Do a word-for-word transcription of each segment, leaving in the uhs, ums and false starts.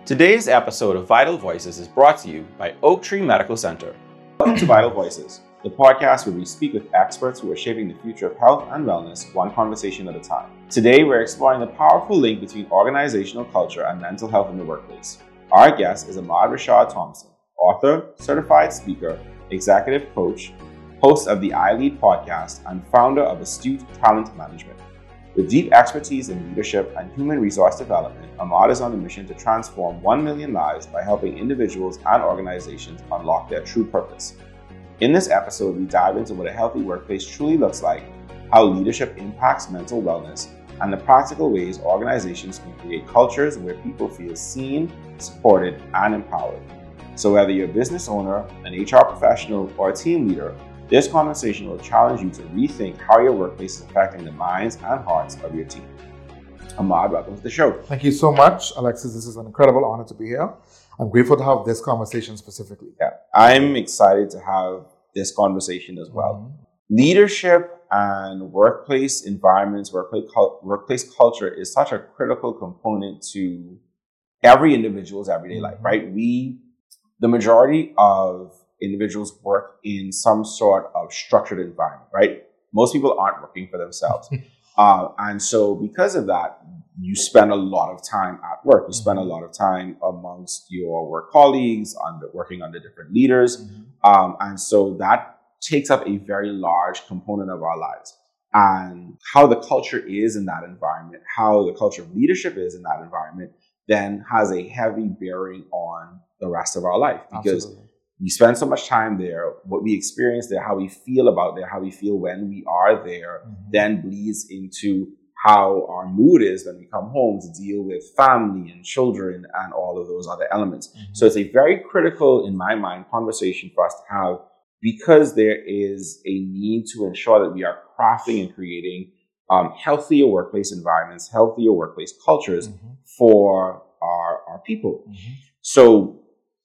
Today's episode of Vital Voices is brought to you by Oak Tree Medical Center. Welcome to Vital Voices, the podcast where we speak with experts who are shaping the future of health and wellness one conversation at a time. Today, we're exploring the powerful link between organizational culture and mental health in the workplace. Our guest is Ahmad Rashad Thompson, author, certified speaker, executive coach, host of the iLead podcast, and founder of Astute Talent Management. With deep expertise in leadership and human resource development, Ahmad is on a mission to transform one million lives by helping individuals and organizations unlock their true purpose. In this episode, we dive into what a healthy workplace truly looks like, how leadership impacts mental wellness, and the practical ways organizations can create cultures where people feel seen, supported, and empowered. So whether you're a business owner, an H R professional, or a team leader, this conversation will challenge you to rethink how your workplace is affecting the minds and hearts of your team. Ahmad, welcome to the show. Thank you so much, Alexis. This is an incredible honor to be here. I'm grateful to have this conversation specifically. Yeah, I'm excited to have this conversation as well. Mm-hmm. Leadership and workplace environments, workplace, workplace culture is such a critical component to every individual's everyday life, right? We, the majority of individuals work in some sort of structured environment, right? Most people aren't working for themselves. uh, and so because of that, you spend a lot of time at work. You spend a lot of time amongst your work colleagues, under, working under different leaders. Mm-hmm. Um, and so that takes up a very large component of our lives. And how the culture is in that environment, how the culture of leadership is in that environment, then has a heavy bearing on the rest of our life. Because Absolutely. We spend so much time there, what we experience there, how we feel about there, how we feel when we are there, mm-hmm. then bleeds into how our mood is when we come home to deal with family and children and all of those other elements. Mm-hmm. So it's a very critical, in my mind, conversation for us to have, because there is a need to ensure that we are crafting and creating um, healthier workplace environments, healthier workplace cultures mm-hmm. for our, our people. Mm-hmm. So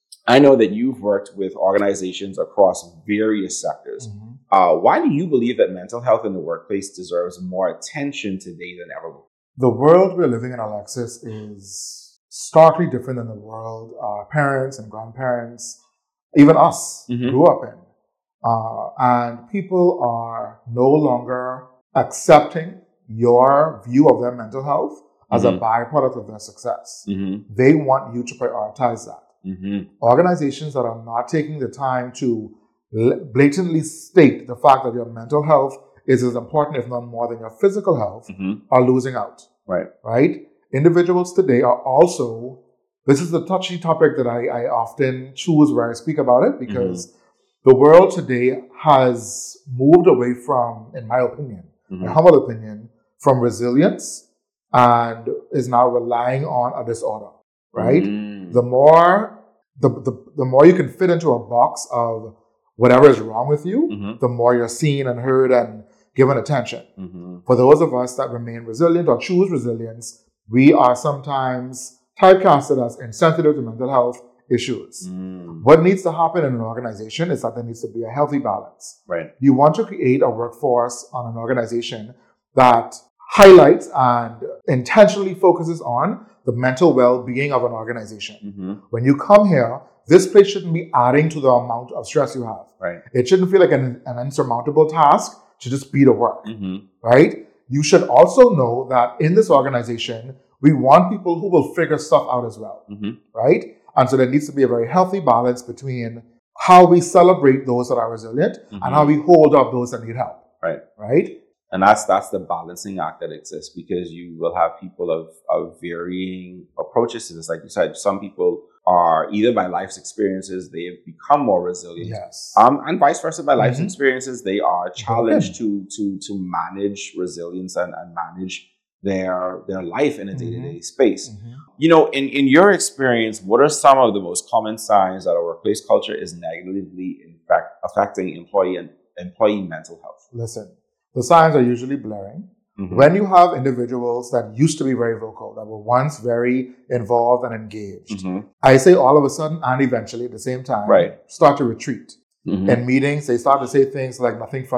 I know that you've worked with organizations across various sectors. Mm-hmm. Uh, why do you believe that mental health in the workplace deserves more attention today than ever before? The world we're living in, Alexis, is starkly different than the world our parents and grandparents, even us, mm-hmm. grew up in. Uh, and people are no longer accepting your view of their mental health as mm-hmm. a byproduct of their success. Mm-hmm. They want you to prioritize that. Mm-hmm. Organizations that are not taking the time to blatantly state the fact that your mental health is as important, if not more, than your physical health, mm-hmm. are losing out. Right. Right? Individuals today are also, this is the touchy topic that I, I often choose where I speak about it, because mm-hmm. the world today has moved away from, in my opinion, mm-hmm. my humble opinion, from resilience and is now relying on a disorder. Right? Mm. The more the, the the more you can fit into a box of whatever is wrong with you, mm-hmm. the more you're seen and heard and given attention. Mm-hmm. For those of us that remain resilient or choose resilience, we are sometimes typecasted as insensitive to mental health issues. Mm. What needs to happen in an organization is that there needs to be a healthy balance. Right. You want to create a workforce on an organization that highlights and intentionally focuses on the mental well-being of an organization. Mm-hmm. When you come here, this place shouldn't be adding to the amount of stress you have. Right. It shouldn't feel like an, an insurmountable task to just be the work. Mm-hmm. Right? You should also know that in this organization, we want people who will figure stuff out as well. Mm-hmm. Right? And so there needs to be a very healthy balance between how we celebrate those that are resilient mm-hmm. and how we hold up those that need help. Right. Right? And that's that's the balancing act that exists, because you will have people of, of varying approaches to this. Like you said, some people are either by life's experiences, they have become more resilient. Yes. Um, and vice versa, by life's mm-hmm. experiences, they are challenged to to to manage resilience and, and manage their their life in a day-to-day mm-hmm. space. Mm-hmm. You know, in, in your experience, what are some of the most common signs that a workplace culture is negatively in fact affecting employee and employee mental health? Listen. The signs are usually blaring. Mm-hmm. When you have individuals that used to be very vocal, that were once very involved and engaged, mm-hmm. I say all of a sudden and eventually at the same time, right. start to retreat. Mm-hmm. In meetings, they start to say things like, nothing from me.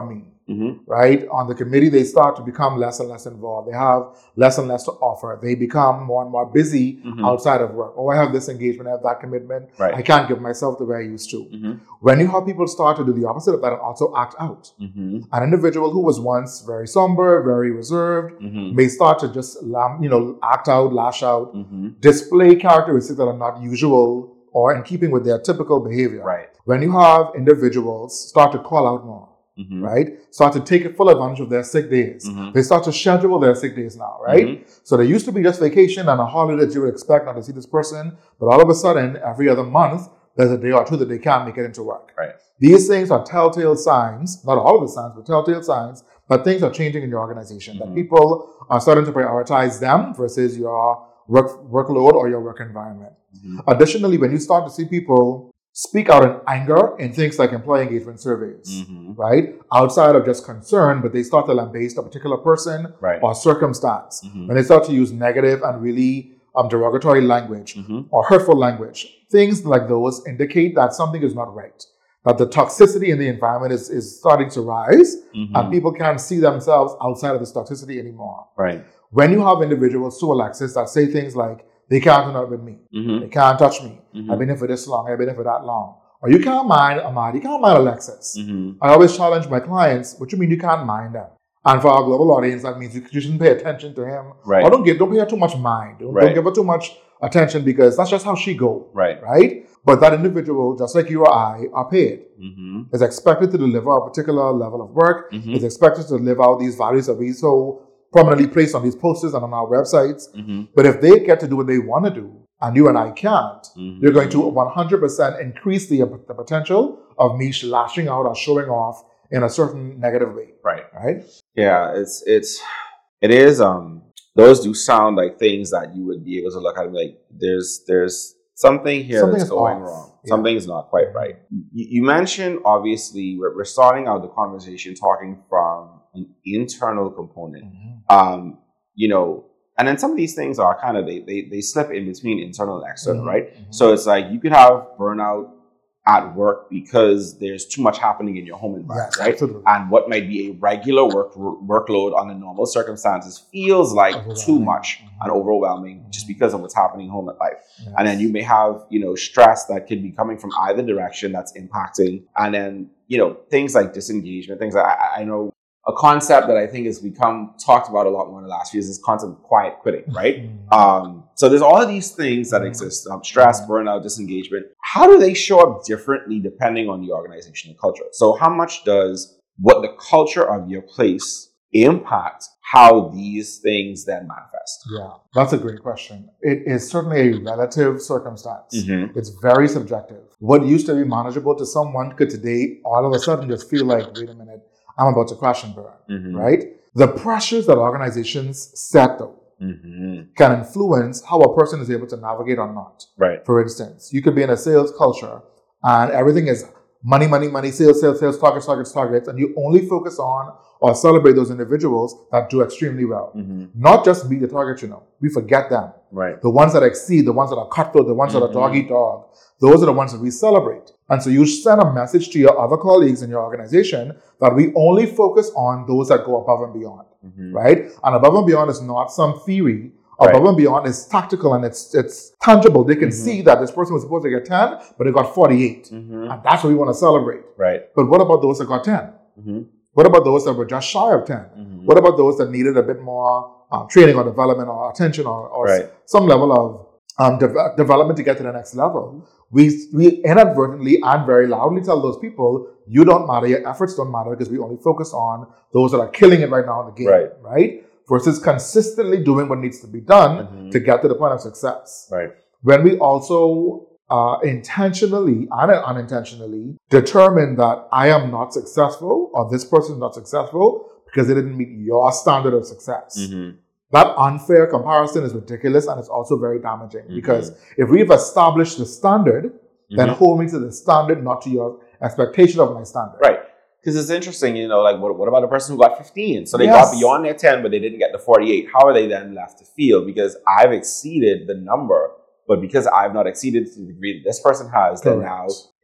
Mm-hmm. right? On the committee, they start to become less and less involved. They have less and less to offer. They become more and more busy Mm-hmm. outside of work. Oh, I have this engagement, I have that commitment. Right. I can't give myself the way I used to. Mm-hmm. When you have people start to do the opposite of that and also act out, Mm-hmm. an individual who was once very somber, very reserved, Mm-hmm. may start to just, you know, act out, lash out, Mm-hmm. display characteristics that are not usual or in keeping with their typical behavior. Right. When you have individuals start to call out more, Mm-hmm. right? Start to take full advantage of their sick days. Mm-hmm. They start to schedule their sick days now, right? Mm-hmm. So there used to be just vacation and a holiday that you would expect not to see this person, but all of a sudden, every other month, there's a day or two that they can't make it into work. Right. These things are telltale signs, not all of the signs, but telltale signs that things are changing in your organization, Mm-hmm. that people are starting to prioritize them versus your work workload or your work environment. Mm-hmm. Additionally, when you start to see people speak out in anger in things like employee engagement surveys, Mm-hmm. right? Outside of just concern, but they start to lambaste a particular person Right. or circumstance. Mm-hmm. When they start to use negative and really um, derogatory language Mm-hmm. or hurtful language, things like those indicate that something is not right. That the toxicity in the environment is, is starting to rise, Mm-hmm. and people can't see themselves outside of this toxicity anymore. Right. When you have individuals, too, Alexis, that say things like, they can't do nothing with me. Mm-hmm. They can't touch me. Mm-hmm. I've been here for this long. I've been here for that long. Or you can't mind Ahmad. You can't mind Alexis. Mm-hmm. I always challenge my clients, what you mean you can't mind them? And for our global audience, that means you, you shouldn't pay attention to him. Right. Or don't give, don't pay her too much mind. Don't, Right. don't give her too much attention because that's just how she go. Right. Right? But that individual, just like you or I, are paid. Mm-hmm. Is expected to deliver a particular level of work. Mm-hmm. Is expected to live out these values that we so prominently place on these posters and on our websites. Mm-hmm. But if they get to do what they want to do, and you and I can't, Mm-hmm. you're going to one hundred percent increase the, the potential of me lashing out or showing off in a certain negative way. Right. Right? Yeah, it's it's it is um those do sound like things that you would be able to look at and be like there's there's something here Something that's is going off. wrong. Yeah. Something is not quite right. You, you mentioned obviously we're, we're starting out the conversation talking from an internal component. Mm-hmm. Um, you know, and then some of these things are kind of they they, they slip in between internal and external, Mm-hmm. right? Mm-hmm. So it's like you could have burnout at work because there's too much happening in your home environment, Yes, right? absolutely. And what might be a regular work workload under normal circumstances feels like too Overwhelming. much Mhm. and overwhelming just because of what's happening home at life. Yes. And then you may have, you know, stress that could be coming from either direction that's impacting. And then, you know, things like disengagement, things like I, I know a concept that I think has become talked about a lot more in the last few years is this concept of quiet quitting, right? Mhm. Um, so there's all of these things that Mhm. exist, um, stress, burnout, disengagement. How do they show up differently depending on the organizational culture? So how much does what the culture of your place impact how these things then manifest? Yeah, that's a great question. It is certainly a relative circumstance. Mm-hmm. It's very subjective. What used to be manageable to someone could today all of a sudden just feel like, wait a minute, I'm about to crash and burn, Mm-hmm. right? The pressures that organizations set, though, Mm-hmm. can influence how a person is able to navigate or not. Right. For instance, you could be in a sales culture and everything is money, money, money, sales, sales, sales, targets, targets, targets, and you only focus on or celebrate those individuals that do extremely well. Mm-hmm. Not just meet the target, you know. We forget them. Right. The ones that exceed, the ones that are cutthroat, the ones that are dog eat dog, those are the ones that we celebrate. And so you send a message to your other colleagues in your organization that we only focus on those that go above and beyond, Mm-hmm. right? And above and beyond is not some theory. Right. Above and beyond is tactical and it's it's tangible. They can Mhm. see that this person was supposed to get ten, but they got forty-eight. Mm-hmm. And that's what we want to celebrate. Right. But what about those that got ten? Mm-hmm. What about those that were just shy of ten? Mm-hmm. What about those that needed a bit more um, training or development or attention or, or Right. s- some level of um, de- development to get to the next level? We, we inadvertently and very loudly tell those people, you don't matter, your efforts don't matter because we only focus on those that are killing it right now in the game, Right. right? Versus consistently doing what needs to be done Mhm. to get to the point of success. Right. When we also uh, intentionally and unintentionally determine that I am not successful or this person is not successful because they didn't meet your standard of success. Mm-hmm. That unfair comparison is ridiculous and it's also very damaging Mhm. because if we've established the standard, then Mhm. hold me to the standard, not to your expectation of my standard. Right. Because it's interesting, you know, like what, what about the person who got fifteen? So they Yes. got beyond their ten, but they didn't get the forty-eight. How are they then left to feel? Because I've exceeded the number, but because I've not exceeded to the degree that this person has, then now Correct.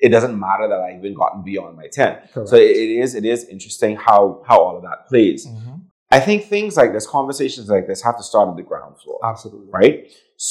it doesn't matter that I've even gotten beyond my ten. Correct. So it, it is it is interesting how how all of that plays. Mm-hmm. I think things like this, conversations like this, have to start at the ground floor. Absolutely. Right?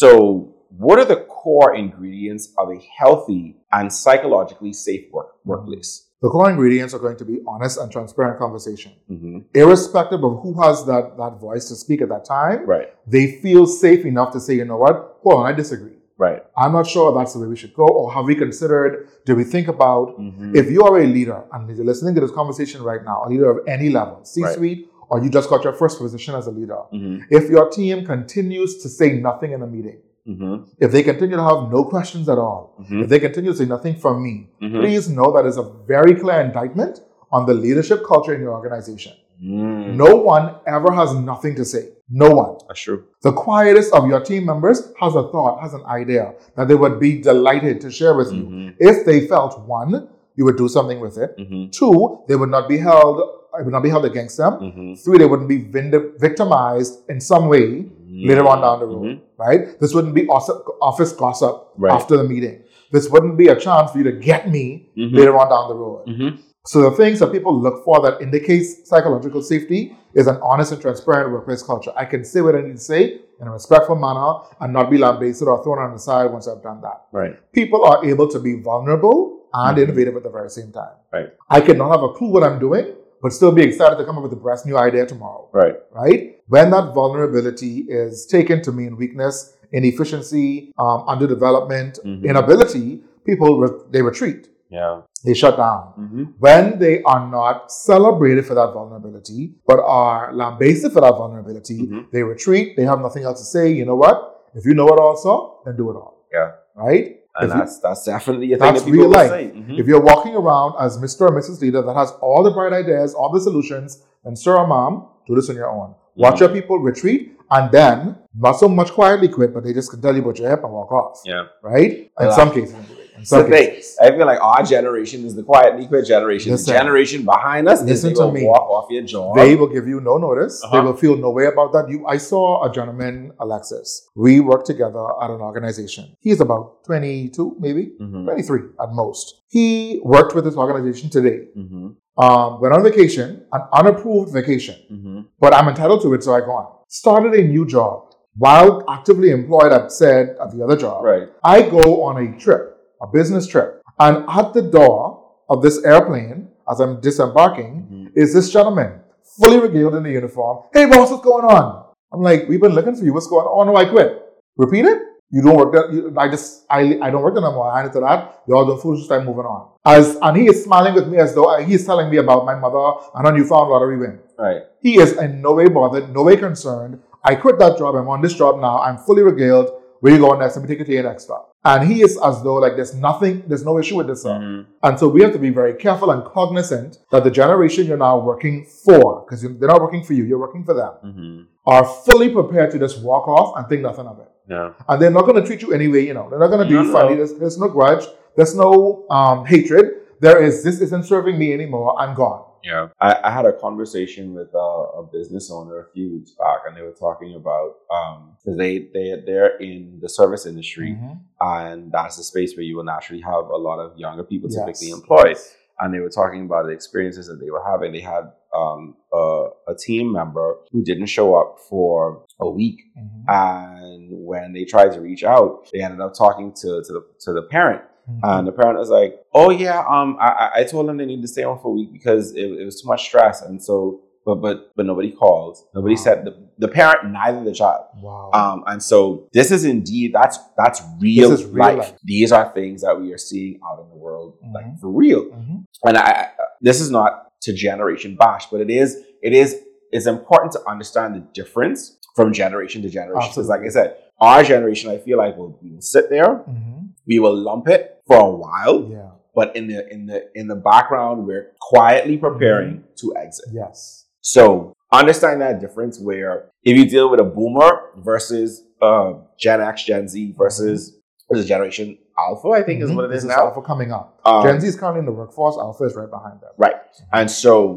So what are the core ingredients of a healthy and psychologically safe work, workplace? The core ingredients are going to be honest and transparent conversation. Mm-hmm. Irrespective of who has that, that voice to speak at that time, Right. they feel safe enough to say, you know what, hold on, I disagree. Right. I'm not sure that's the way we should go, or have we considered, do we think about, Mm-hmm. if you are a leader and you're listening to this conversation right now, a leader of any level, C-suite, right. or you just got your first position as a leader, mm-hmm. if your team continues to say nothing in a meeting, mm-hmm. if they continue to have no questions at all, mm-hmm. if they continue to say nothing from me, mm-hmm. please know that is a very clear indictment on the leadership culture in your organization. Mm. No one ever has nothing to say. No one. That's true. The quietest of your team members has a thought, has an idea that they would be delighted to share with mm-hmm. you if they felt, one, you would do something with it. Mm-hmm. Two, they would not be held, it would not be held against them. Mm-hmm. Three, they wouldn't be vind- victimized in some way mm-hmm. later on down the road. Mm-hmm. Right? This wouldn't be office gossip right. after the meeting. This wouldn't be a chance for you to get me mm-hmm. later on down the road. Mm-hmm. So the things that people look for that indicates psychological safety is an honest and transparent workplace culture. I can say what I need to say in a respectful manner and not be lambasted or thrown on the side once I've done that. Right. People are able to be vulnerable and mm-hmm. innovative at the very same time. Right. I could not have a clue what I'm doing, but still be excited to come up with a brand new idea tomorrow. Right. Right? When that vulnerability is taken to mean weakness, inefficiency, um, underdevelopment, mm-hmm. inability, people, re- they retreat. Yeah. They shut down. Mm-hmm. When they are not celebrated for that vulnerability, but are lambasted for that vulnerability, mm-hmm. they retreat. They have nothing else to say. You know what? If you know it all, so then do it all. Yeah. Right? And if that's you, that's definitely a thing that's that people real will life. say. Mm-hmm. If you're walking around as Mister or Missus Leader that has all the bright ideas, all the solutions, then sir or mom, do this on your own. Mm-hmm. Watch your people retreat and then not so much quietly quit, but they just can tell you about your hip and walk off. Yeah. Right? In like some cases. In some cases. I feel like our generation is the quietly quit generation. Listen, the generation behind us listen is they to will me. walk off your job. They will give you no notice. Uh-huh. They will feel no way about that. You, I saw a gentleman, Alexis. We worked together at an organization. He's about twenty-two, maybe mm-hmm. twenty-three at most. He worked with this organization today. Mm-hmm. Um, went on vacation, an unapproved vacation, mm-hmm. but I'm entitled to it, so I go on. Started a new job while actively employed at said at the other job. Right. I go on a trip, a business trip, and at the door of this airplane, as I'm disembarking, mm-hmm. is this gentleman fully regaled in the uniform. Hey, boss, what's going on? I'm like, we've been looking for you. What's going on? Oh no, I quit. Repeat it. You don't work there. You, I just, I, I don't work there no more. I handed to that. Y'all don't foolish time moving on. As, and he is smiling with me as though he's telling me about my mother and a newfound lottery win. Right. He is in no way bothered, no way concerned. I quit that job. I'm on this job now. I'm fully regaled. Where you going next? Let me take it to your next stop. And he is as though like there's nothing, there's no issue with this. Mm-hmm. And so we have to be very careful and cognizant that the generation you're now working for, because they're not working for you, you're working for them, mm-hmm. are fully prepared to just walk off and think nothing of it. Yeah. And they're not going to treat you anyway, you know. They're not going to do no, you funny. No. There's, there's no grudge. There's no um, hatred. There is, this isn't serving me anymore. I'm gone. Yeah. I, I had a conversation with uh, a business owner a few weeks back, and they were talking about, um, because they, they, they're in the service industry, mm-hmm. and that's the space where you will naturally have a lot of younger people yes. typically employed. Yes. And they were talking about the experiences that they were having. They had um, a, a team member who didn't show up for a week. Mm-hmm. And when they tried to reach out, they ended up talking to, to, the, to the parent. Mm-hmm. And the parent was like, oh, yeah, um, I, I told them they need to stay on for a week because it, it was too much stress. And so, but but but nobody called. Nobody wow. said, the, the parent, neither the child. Wow. Um, and so this is indeed, that's that's real, this is real life. life. These are things that we are seeing out in the world, mm-hmm. like for real. Mm-hmm. And I, this is not to generation bash, but it is, it is, it's important to understand the difference from generation to generation. Because like I said, our generation, I feel like will we will sit there, mm-hmm. we will lump it for a while, yeah. but in the in the in the background, we're quietly preparing mm-hmm. to exit. Yes. So understand that difference where if you deal with a boomer versus uh, Gen X, Gen Z versus mm-hmm. this generation Alpha, I think mm-hmm. is what it this is is now. Alpha coming up. Um, Gen Z is currently in the workforce. Alpha is right behind them. Right. And so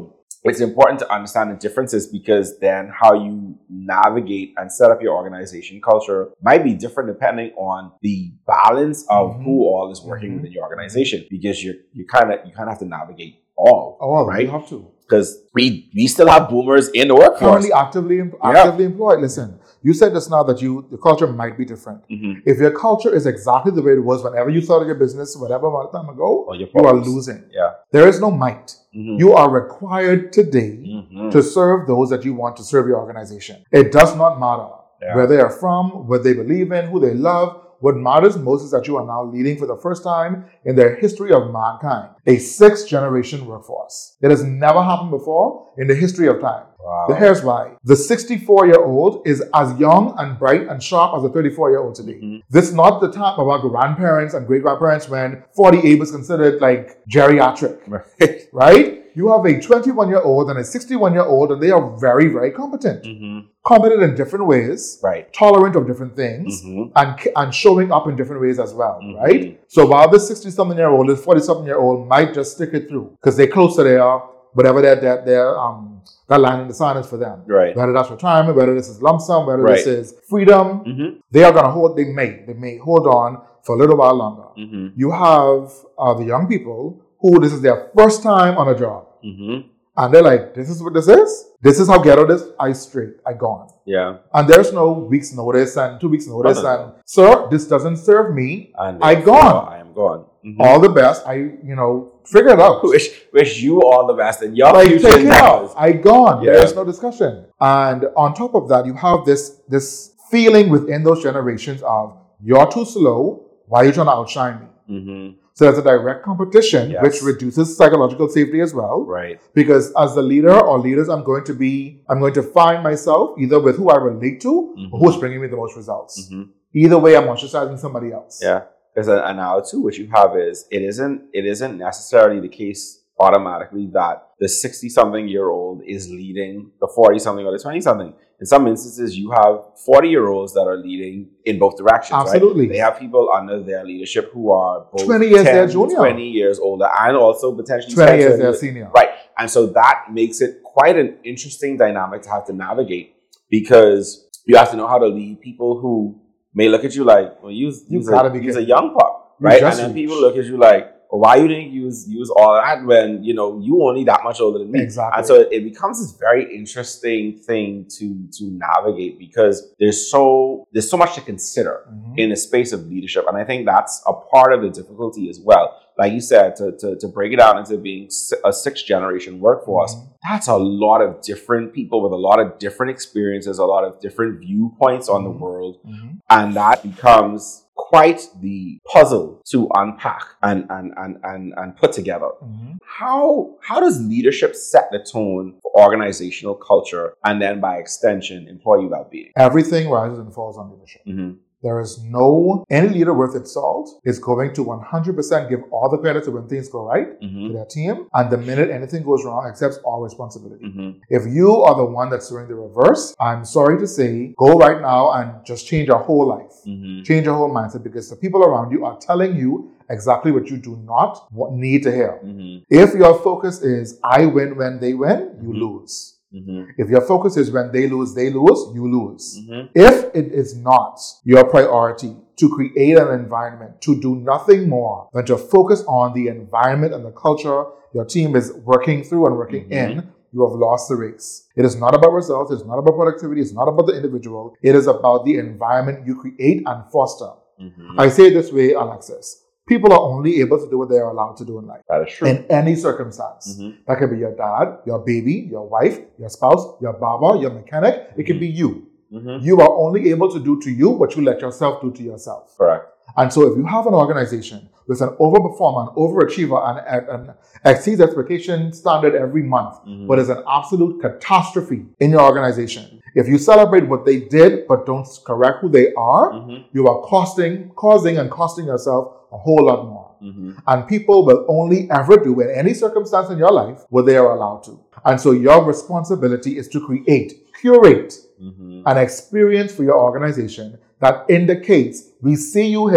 it's important to understand the differences, because then how you navigate and set up your organization culture might be different depending on the balance of mm-hmm. who all is working mm-hmm. within your organization, because you you kind of you kind of have to navigate all. All right? You have to. Because we we still have boomers in the workforce. Currently actively, actively yeah. employed. Listen, you said just now that you the culture might be different. Mm-hmm. If your culture is exactly the way it was whenever you started your business, whatever amount of time ago, oh, you are losing. Yeah. There is no might. Mm-hmm. You are required today mm-hmm. to serve those that you want to serve your organization. It does not matter yeah. where they are from, what they believe in, who they love. What matters most is that you are now leading for the first time in the history of mankind a sixth generation workforce. It has never happened before in the history of time. Wow. Here's why. The sixty-four-year-old is as young and bright and sharp as a thirty-four-year-old today. Mm-hmm. This is not the time of our grandparents and great-grandparents when forty-eight was considered like geriatric. Right? Right? You have a twenty-one-year-old and a sixty-one-year-old, and they are very, very competent. Mm-hmm. Competent in different ways, right? Tolerant of different things, mm-hmm. and and showing up in different ways as well, mm-hmm. right? So while this sixty-something-year-old, this forty-something-year-old might just stick it through because they're close to their whatever their their, their um that line in the sand is for them, right? Whether that's retirement, whether this is lump sum, whether right. this is freedom, mm-hmm. they are gonna hold. They may they may hold on for a little while longer. Mm-hmm. You have uh, the young people who this is their first time on a job. Mm-hmm. And they're like, this is what this is? This is how ghetto this is? I straight. I gone. Yeah. And there's no week's notice and two weeks notice. No, no, no. And, sir, this doesn't serve me. And I gone. I am gone. Mm-hmm. All the best. I, you know, figure it out. Wish, wish you all the best. And your like, future take it out. I gone. Yeah. There's no discussion. And on top of that, you have this, this feeling within those generations of, you're too slow. Why are you trying to outshine me? Mm-hmm. So there's a direct competition, yes. which reduces psychological safety as well. Right. Because as the leader or leaders, I'm going to be, I'm going to find myself either with who I relate to mm-hmm. or who's bringing me the most results. Mm-hmm. Either way, I'm ostracizing somebody else. Yeah. Because and now too, what you have is it isn't it isn't necessarily the case automatically that the sixty-something-year-old is leading the forty-something or the twenty-something. In some instances, you have forty-year-olds that are leading in both directions. Absolutely. Right? They have people under their leadership who are both twenty years ten, their junior. twenty years older, and also potentially twenty years their senior. Right. And so that makes it quite an interesting dynamic to have to navigate, because you have to know how to lead people who may look at you like, well, you's, you you's, a, you's a young pup, you right? And then people look at you like, well, why you didn't use use all that when, you know, you only that much older than me? Exactly. And so it becomes this very interesting thing to to navigate, because there's so there's so much to consider mm-hmm. in the space of leadership. And I think that's a part of the difficulty as well. Like you said, to to, to break it out into being a sixth generation workforce, mm-hmm. that's a lot of different people with a lot of different experiences, a lot of different viewpoints on mm-hmm. the world. Mm-hmm. And that becomes quite the puzzle to unpack and and and and, and put together. Mm-hmm. How how does leadership set the tone for organizational culture and then by extension employee well-being? Everything rises and falls on leadership. Mm-hmm. There is no, any leader worth its salt is going to one hundred percent give all the credit to when things go right mm-hmm. to their team. And the minute anything goes wrong, accepts all responsibility. Mm-hmm. If you are the one that's doing the reverse, I'm sorry to say, go right now and just change your whole life. Mm-hmm. Change your whole mindset, because the people around you are telling you exactly what you do not need to hear. Mm-hmm. If your focus is, I win when they win, you mm-hmm. lose. Mm-hmm. If your focus is when they lose, they lose, you lose. Mm-hmm. If it is not your priority to create an environment, to do nothing more than to focus on the environment and the culture your team is working through and working mm-hmm. in, you have lost the race. It is not about results. It's not about productivity. It's not about the individual. It is about the environment you create and foster. Mm-hmm. I say it this way, Alexis. People are only able to do what they are allowed to do in life. That is true. In any circumstance. Mm-hmm. That could be your dad, your baby, your wife, your spouse, your barber, your mechanic. It mm-hmm. can be you. Mm-hmm. You are only able to do to you what you let yourself do to yourself. Correct. And so if you have an organization with an overperformer, an overachiever, and an exceeds expectation standard every month, mm-hmm. but is an absolute catastrophe in your organization, if you celebrate what they did but don't correct who they are, mm-hmm. you are costing, causing and costing yourself a whole lot more. Mm-hmm. And people will only ever do in any circumstance in your life what they are allowed to. And so your responsibility is to create, curate mm-hmm. an experience for your organization that indicates, we see you here,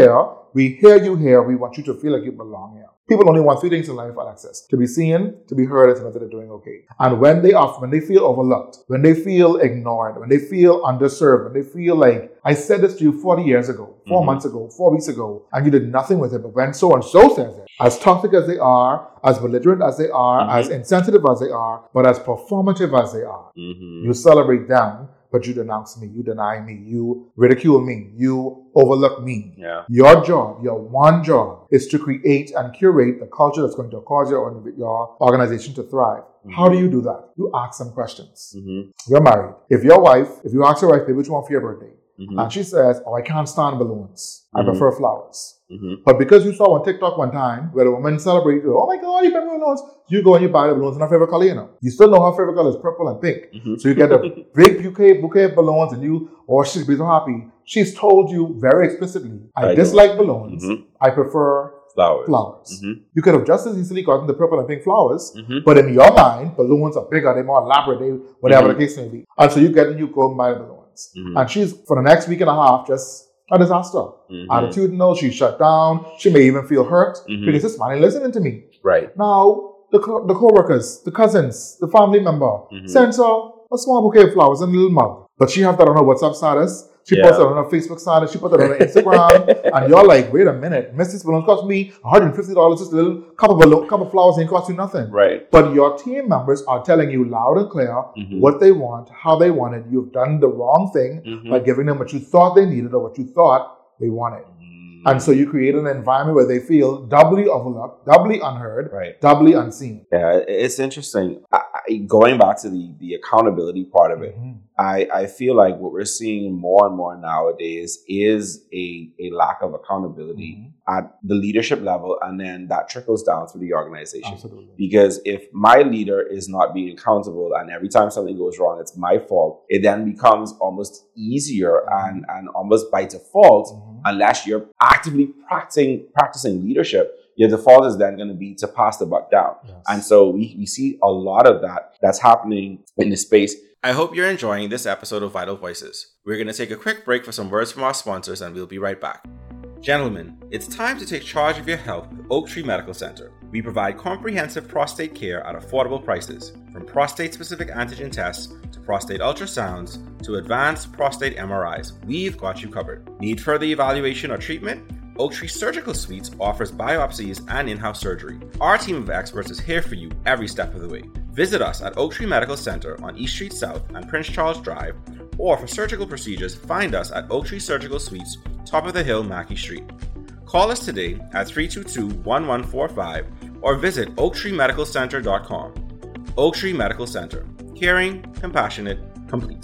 We hear you here. We want you to feel like you belong here. People only want three things in life, Alexis: to be seen, to be heard, and to know that they're doing okay. And when they are, when they feel overlooked, when they feel ignored, when they feel underserved, when they feel like, I said this to you forty years ago, four mm-hmm. months ago, four weeks ago, and you did nothing with it, but when so and so says it, as toxic as they are, as belligerent as they are, mm-hmm. as insensitive as they are, but as performative as they are, mm-hmm. you celebrate them, but you denounce me, you deny me, you ridicule me, you overlook me. Yeah. Your job, your one job, is to create and curate the culture that's going to cause your, your organization to thrive. Mm-hmm. How do you do that? You ask some questions. Mm-hmm. You're married. If your wife, if you ask your wife, which one for your birthday? Mm-hmm. And she says, oh, I can't stand balloons. Mm-hmm. I prefer flowers. Mm-hmm. But because you saw on TikTok one time where a woman celebrated, oh my God, you prefer balloons. You go and you buy the balloons in her favorite color, you know. You still know her favorite color is purple and pink. Mm-hmm. So you get a big bouquet, bouquet of balloons and you, or she's be so happy. She's told you very explicitly, I, I dislike balloons. Mm-hmm. I prefer flowers. flowers. Mm-hmm. You could have just as easily gotten the purple and pink flowers, mm-hmm. but in your mind, balloons are bigger, they're more elaborate, they, whatever mm-hmm. the case may be. And so you get and you go and buy the balloons. Mm-hmm. And she's, for the next week and a half, just a disaster. Mm-hmm. Attitudinal, she's shut down. She may even feel hurt mm-hmm. because this man ain't listening to me. Right. Now, the co- the co-workers, the cousins, the family member mm-hmm. sends her a small bouquet of flowers and a little mug. But she have that on her WhatsApp status. She yeah. puts it on her Facebook status. She puts it on her Instagram. And you're like, wait a minute. Missus Balloons cost me one hundred fifty dollars. Just a little cup of, balloon, cup of flowers ain't cost you nothing. Right. But your team members are telling you loud and clear mm-hmm. what they want, how they want it. You've done the wrong thing mm-hmm. by giving them what you thought they needed or what you thought they wanted. And so you create an environment where they feel doubly overlooked, doubly unheard, right. doubly unseen. Yeah, it's interesting. I, I, going back to the, the accountability part of it, mm-hmm. I, I feel like what we're seeing more and more nowadays is a, a lack of accountability mm-hmm. at the leadership level, and then that trickles down through the organization. Absolutely. Because if my leader is not being accountable and every time something goes wrong, it's my fault, it then becomes almost easier mm-hmm. and, and almost by default, mm-hmm. unless you're actively practicing practicing leadership, your default is then going to be to pass the buck down. Yes. And so we, we see a lot of that that's happening in the space. I hope you're enjoying this episode of Vital Voices. We're going to take a quick break for some words from our sponsors and we'll be right back. Gentlemen, it's time to take charge of your health with Oak Tree Medical Center. We provide comprehensive prostate care at affordable prices, from prostate-specific antigen tests to prostate ultrasounds to advanced prostate M R Is. We've got you covered. Need further evaluation or treatment? Oak Tree Surgical Suites offers biopsies and in-house surgery. Our team of experts is here for you every step of the way. Visit us at Oak Tree Medical Center on East Street South and Prince Charles Drive, or for surgical procedures, find us at Oak Tree Surgical Suites, top of the hill, Mackey Street. Call us today at three two two, one one four five or visit oak tree medical center dot com. Oak Tree Medical Center. Caring, compassionate, complete.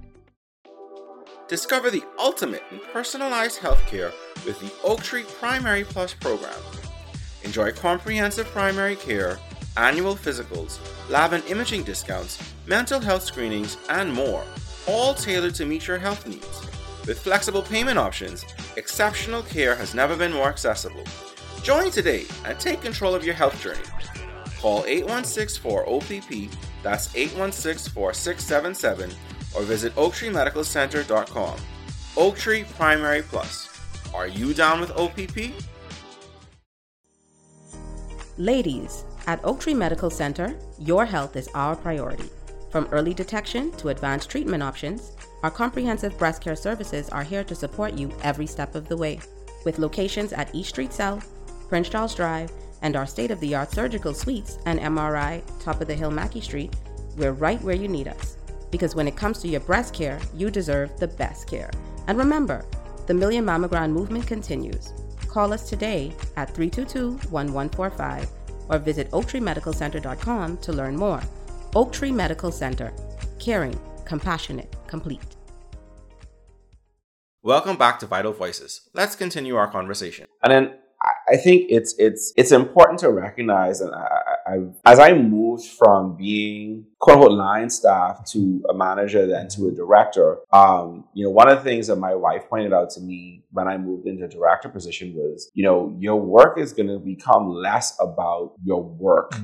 Discover the ultimate in personalized healthcare with the Oak Tree Primary Plus program. Enjoy comprehensive primary care, annual physicals, lab and imaging discounts, mental health screenings, and more, all tailored to meet your health needs. With flexible payment options, exceptional care has never been more accessible. Join today and take control of your health journey. Call eight one six four O P P, that's eight one six four six seven seven, or visit oak tree medical center dot com. Oak Tree Primary Plus. Are you down with O P P? Ladies, at Oak Tree Medical Center, your health is our priority. From early detection to advanced treatment options, our comprehensive breast care services are here to support you every step of the way. With locations at East Street South, Prince Charles Drive, and our state-of-the-art surgical suites and M R I, top of the hill, Mackey Street, we're right where you need us. Because when it comes to your breast care, you deserve the best care. And remember, the Million Mammogram movement continues. Call us today at three two two, one one four five or visit oak tree medical center dot com to learn more. Oak Tree Medical Center. Caring, compassionate, complete. Welcome back to Vital Voices. Let's continue our conversation. And then I think it's it's it's important to recognize, and I, I, as I moved from being quote unquote line staff to a manager, then to a director, um, you know, one of the things that my wife pointed out to me when I moved into a director position was, you know, your work is going to become less about your work mm-hmm.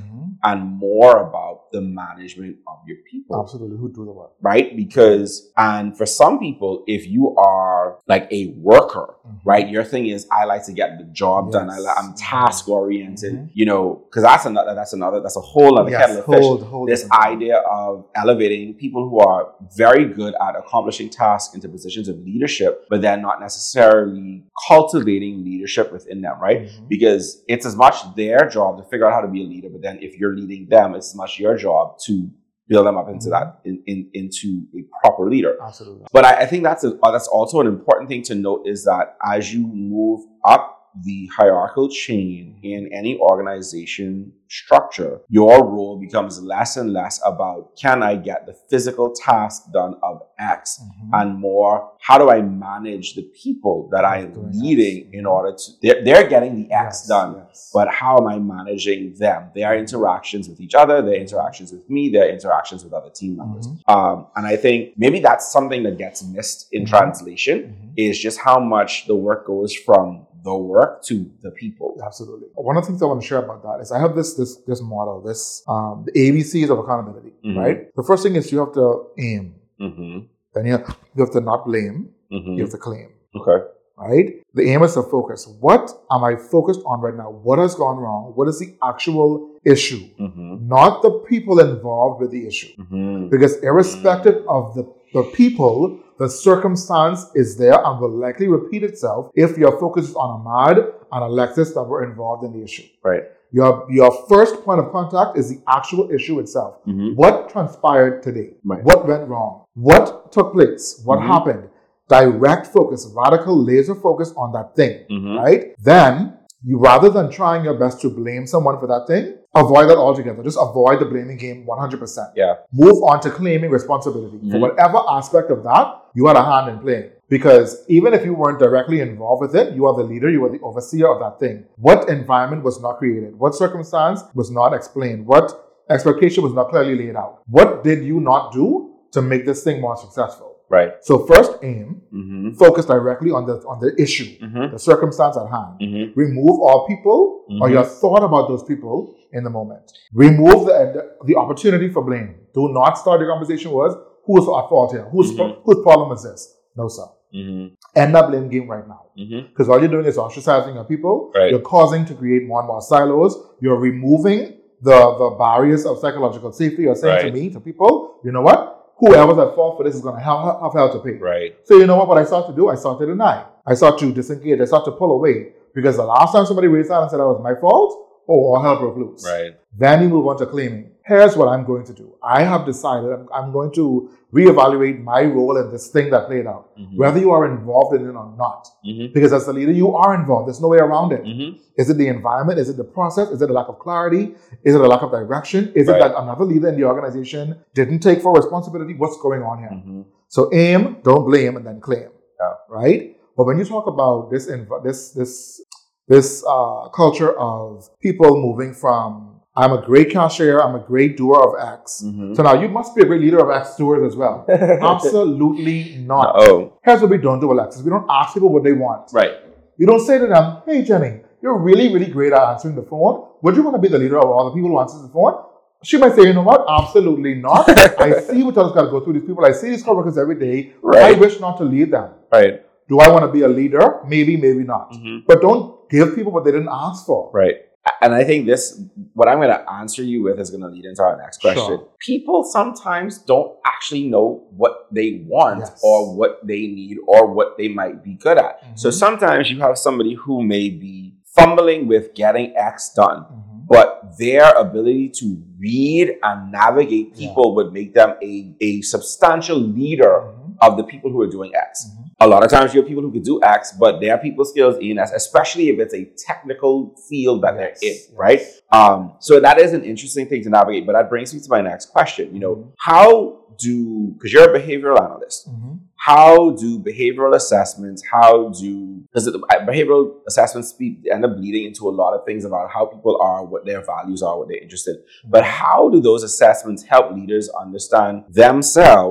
and more about the management of your people. Absolutely. Who do the work. Right? Because, and for some people, if you are like a worker, mm-hmm. right? Your thing is, I like to get the job yes. done. I like, I'm task oriented, mm-hmm. you know, because that's another, that's another, that's a whole other yes, kettle of fish. Hold, hold this idea of elevating people who are very good at accomplishing tasks into positions of leadership, but they're not necessarily cultivating leadership within them, right? Mm-hmm. Because it's as much their job to figure out how to be a leader, but then if you're leading them, it's as much your job to build them up into that, in, in, into a proper leader. Absolutely. But I, I think that's a, that's also an important thing to note is that as you move up the hierarchical chain in any organization structure, your role becomes less and less about, can I get the physical task done of X, mm-hmm. and more, how do I manage the people that I am leading in order to, they're, they're getting the X yes, done, yes. but how am I managing them? Their interactions with each other, their interactions with me, their interactions with other team members. Mm-hmm. Um, and I think maybe that's something that gets missed in mm-hmm. translation, mm-hmm. is just how much the work goes from the work to the people. Absolutely. One of the things I want to share about that is I have this this this model, this um, the A B Cs of accountability, mm-hmm. right? The first thing is you have to aim. Mm-hmm. Then you have, you have to not blame. Mm-hmm. You have to claim. Okay. Right? The aim is to focus. What am I focused on right now? What has gone wrong? What is the actual issue? Mm-hmm. Not the people involved with the issue. Mm-hmm. Because irrespective mm-hmm. of the, the people, the circumstance is there and will likely repeat itself if your focus is on Ahmad and Alexis that were involved in the issue. Right. Your your first point of contact is the actual issue itself. Mm-hmm. What transpired today? Right. What went wrong? What took place? What mm-hmm. happened? Direct focus, radical laser focus on that thing, mm-hmm. right? Then, you rather than trying your best to blame someone for that thing, avoid that altogether. Just avoid the blaming game one hundred percent. Yeah. Move on to claiming responsibility. Mm-hmm. For whatever aspect of that, you had a hand in playing. Because even if you weren't directly involved with it, you are the leader, you are the overseer of that thing. What environment was not created? What circumstance was not explained? What expectation was not clearly laid out? What did you not do to make this thing more successful? Right. So first aim, mm-hmm. focus directly on the on the issue, mm-hmm. the circumstance at hand. Mm-hmm. Remove all people mm-hmm. or your thought about those people in the moment. Remove the the opportunity for blame. Do not start the conversation with who's at fault here? Whose mm-hmm. whose problem is this? No, sir. Mm-hmm. End that blame game right now. Because mm-hmm. all you're doing is ostracizing your people. Right. You're causing to create more and more silos. You're removing the, the barriers of psychological safety. You're saying right. to me, to people, you know what? Whoever's at fault for this is going to have, have hell to pay. Right. So you know what? What I sought to do, I sought to deny. I sought to disengage. I sought to pull away. Because the last time somebody raised hand and said that was my fault, oh, all hell broke loose. Right. Then you move on to claiming. Here's what I'm going to do. I have decided I'm, I'm going to reevaluate my role in this thing that played out, mm-hmm. whether you are involved in it or not. Mm-hmm. Because as the leader, you are involved. There's no way around it. Mm-hmm. Is it the environment? Is it the process? Is it a lack of clarity? Is it a lack of direction? Is right. it that another leader in the organization didn't take full responsibility? What's going on here? Mm-hmm. So aim, don't blame, and then claim. Yeah. Right? But when you talk about this, this, this, this uh, culture of people moving from I'm a great cashier, I'm a great doer of X. Mm-hmm. So now you must be a great leader of X doers as well. Absolutely not. Oh. Here's what we don't do, Alexis. We don't ask people what they want. Right. You don't say to them, hey, Jenny, you're really, really great at answering the phone. Would you want to be the leader of all the people who answer the phone? She might say, you know what? Absolutely not. I see what else got to go through these people. I see these coworkers every day. Right. I wish not to lead them. Right. Do I want to be a leader? Maybe, maybe not. Mm-hmm. But don't give people what they didn't ask for. Right. And I think this, what I'm going to answer you with is going to lead into our next question. Sure. People sometimes don't actually know what they want yes. or what they need or what they might be good at. Mm-hmm. So sometimes you have somebody who may be fumbling with getting X done, mm-hmm. but their ability to read and navigate people yeah. would make them a, a substantial leader mm-hmm. of the people who are doing X. Mm-hmm. A lot of times you have people who can do X, but their people skills in S, especially if it's a technical field that yes, they're in, yes. right? Um, so that is an interesting thing to navigate, but that brings me to my next question. You know, mm-hmm. how do, because you're a behavioral analyst, mm-hmm. how do behavioral assessments, how do, because behavioral assessments speak, end up bleeding into a lot of things about how people are, what their values are, what they're interested in. Mm-hmm. But how do those assessments help leaders understand themselves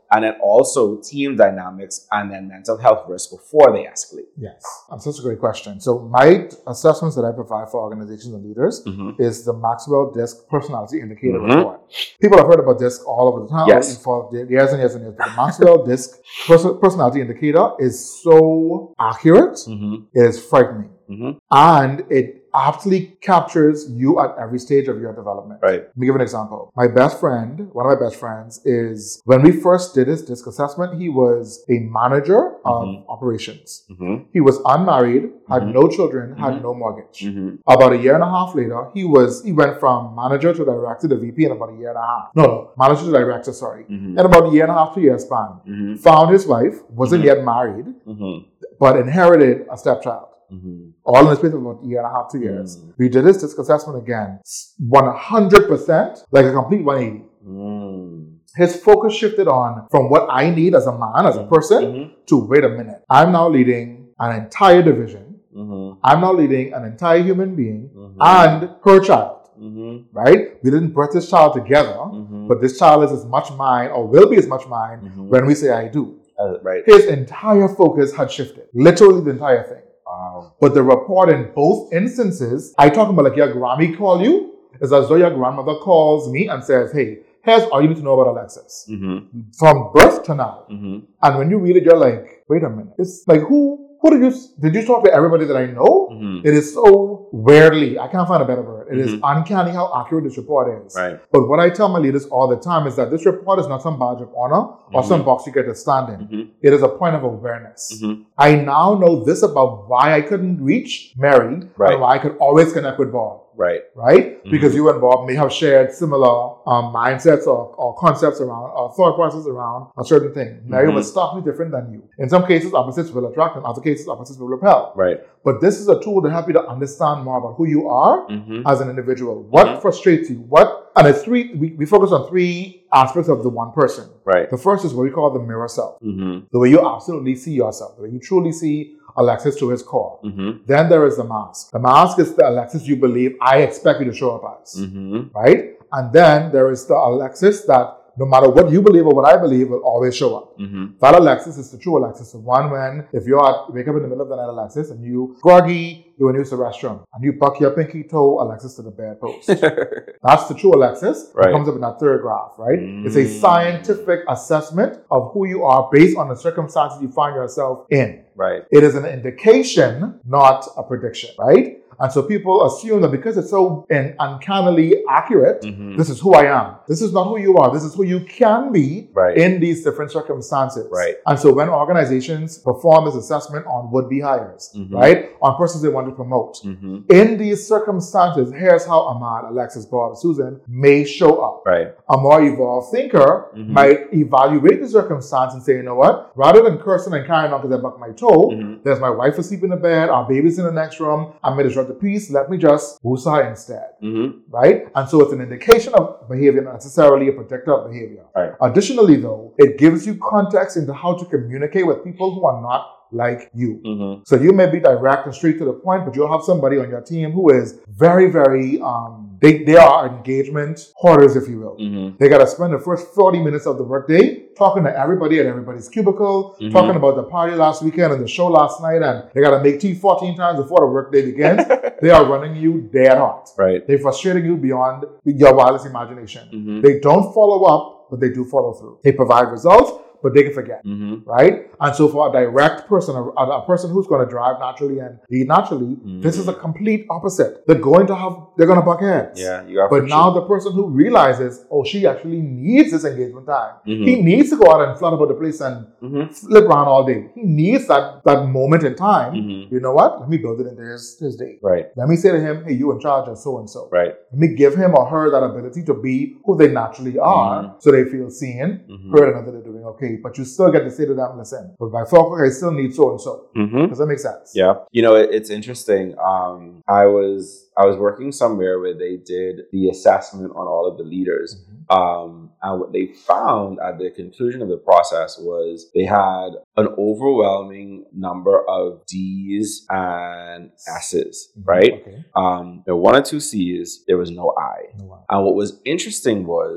and then also team dynamics and then mental health risk before they escalate? Yes, that's such a great question. So my assessments that I provide for organizations and leaders Mm-hmm. is the Maxwell DISC Personality Indicator Mhm. Report. People have heard about DISC all over the time Yes. for years and years and years. But the Maxwell DISC Pers- Personality Indicator is so accurate, Mm-hmm. it is frightening. Mm-hmm. And it aptly captures you at every stage of your development. Right. Let me give an example. My best friend, one of my best friends, is when we first did his DISC assessment, he was a manager of Mhm. operations. Mm-hmm. He was unmarried, had Mhm. no children, had Mhm. no mortgage. Mm-hmm. About a year and a half later, he was he went from manager to director to V P in about a year and a half. No, no, manager to director, sorry. Mm-hmm. In about a year and a half, two years span. Mm-hmm. Found his wife, wasn't Mhm. yet married, Mm-hmm. but inherited a stepchild. Mm-hmm. All in the space of about a year and a half, two years. Mm. We did this DISC assessment again, one hundred percent, like a complete one eighty. Mm. His focus shifted on from what I need as a man, as a person, Mm-hmm. to wait a minute. I'm now leading an entire division. Mm-hmm. I'm now leading an entire human being Mm-hmm. and her child, Mm-hmm. right? We didn't birth this child together, Mm-hmm. but this child is as much mine or will be as much mine Mhm. when we say I do. Uh, right. His entire focus had shifted, literally the entire thing. Wow. But the report in both instances, I talk about like your Grammy call you, is as though your grandmother calls me and says, hey, here's all you need to know about Alexis. Mm-hmm. From birth to now. Mm-hmm. And when you read it, you're like, wait a minute. It's like, who who did you, did you talk to everybody that I know? Mm-hmm. It is so weirdly, I can't find a better word. It is Mhm. uncanny how accurate this report is. Right. But what I tell my leaders all the time is that this report is not some badge of honor or Mhm. some box you get to stand in. Mm-hmm. It is a point of awareness. Mm-hmm. I now know this about why I couldn't reach Mary Right. and why I could always connect with Bob, Right. right? Mhm. Because you and Bob may have shared similar um, mindsets or, or concepts around or thought process around a certain thing. Mary Mhm. was starkly different than you. In some cases, opposites will attract, in other cases, opposites will repel. Right. But this is a tool to help you to understand more about who you are Mm-hmm. as an individual. What Mhm. frustrates you? What? And it's three. We, we focus on three aspects of the one person. Right. The first is what we call the mirror self, Mm-hmm. the way you absolutely see yourself, the way you truly see Alexis to his core. Mm-hmm. Then there is the mask. The mask is the Alexis you believe I expect you to show up as, Mm-hmm. right? And then there is the Alexis that no matter what you believe or what I believe will always show up. Mm-hmm. That Alexis is the true Alexis, the one when if you're at, wake up in the middle of the night, Alexis, and you groggy, you want to use the restroom, and you buck your pinky toe, Alexis, to the bedpost. That's the true Alexis. Right. It comes up in that third graph, right? Mm. It's a scientific assessment of who you are based on the circumstances you find yourself in. Right. It is an indication, not a prediction, right? And so people assume that because it's so in, uncannily accurate, Mm-hmm. this is who I am. This is not who you are. This is who you can be Right. in these different circumstances. Right. And so when organizations perform this assessment on would-be hires, Mhm. right, on persons they want to promote, Mm-hmm. in these circumstances, here's how Ahmad, Alexis, Bob, Susan may show up. Right. A more evolved thinker Mhm. might evaluate the circumstance and say, you know what, rather than cursing and carrying on because I bucked my toe, Mhm. there's my wife asleep in the bed, our baby's in the next room, I may disrupt the peace, let me just woosah instead, Mm-hmm. right? And so it's an indication of behavior, not necessarily a predictor of behavior. Right. Additionally, though, it gives you context into how to communicate with people who are not like you. Mm-hmm. So you may be direct and straight to the point, but you'll have somebody on your team who is very, very, um, they, they are engagement hoarders, if you will. Mm-hmm. They got to spend the first forty minutes of the workday talking to everybody at everybody's cubicle, Mhm. talking about the party last weekend and the show last night, and they got to make tea fourteen times before the workday begins. They are running you dead hot. Right. They're frustrating you beyond your wildest imagination. Mm-hmm. They don't follow up, but they do follow through. They provide results, but they can forget. Mm-hmm. Right? And so for a direct person, a, a person who's going to drive naturally and lead naturally, Mhm. this is a complete opposite. They're going to have, they're going to buck heads. Yeah. You got. But friction. now the person who realizes, oh, she actually needs this engagement time. Mhm. He needs to go out and flirt about the place and Mm-hmm. flip around all day. He needs that, that moment in time. Mhm. You know what? Let me build it into his, his day. Right. Let me say to him, hey, you in charge of so-and-so. Right. Let me give him or her that ability to be who they naturally are Mhm. so they feel seen, Mhm. heard, and know that they're doing okay. But you still get to say to them, listen, but by focus, I still need so-and-so. Mm-hmm. Does that make sense? Yeah. You know, it, it's interesting. Um, I was I was working somewhere where they did the assessment on all of the leaders. Mhm. Um, and what they found at the conclusion of the process was they had an overwhelming number of D's and S's, right? Okay. Um, there were one or two C's, there was no I. No, wow. And what was interesting was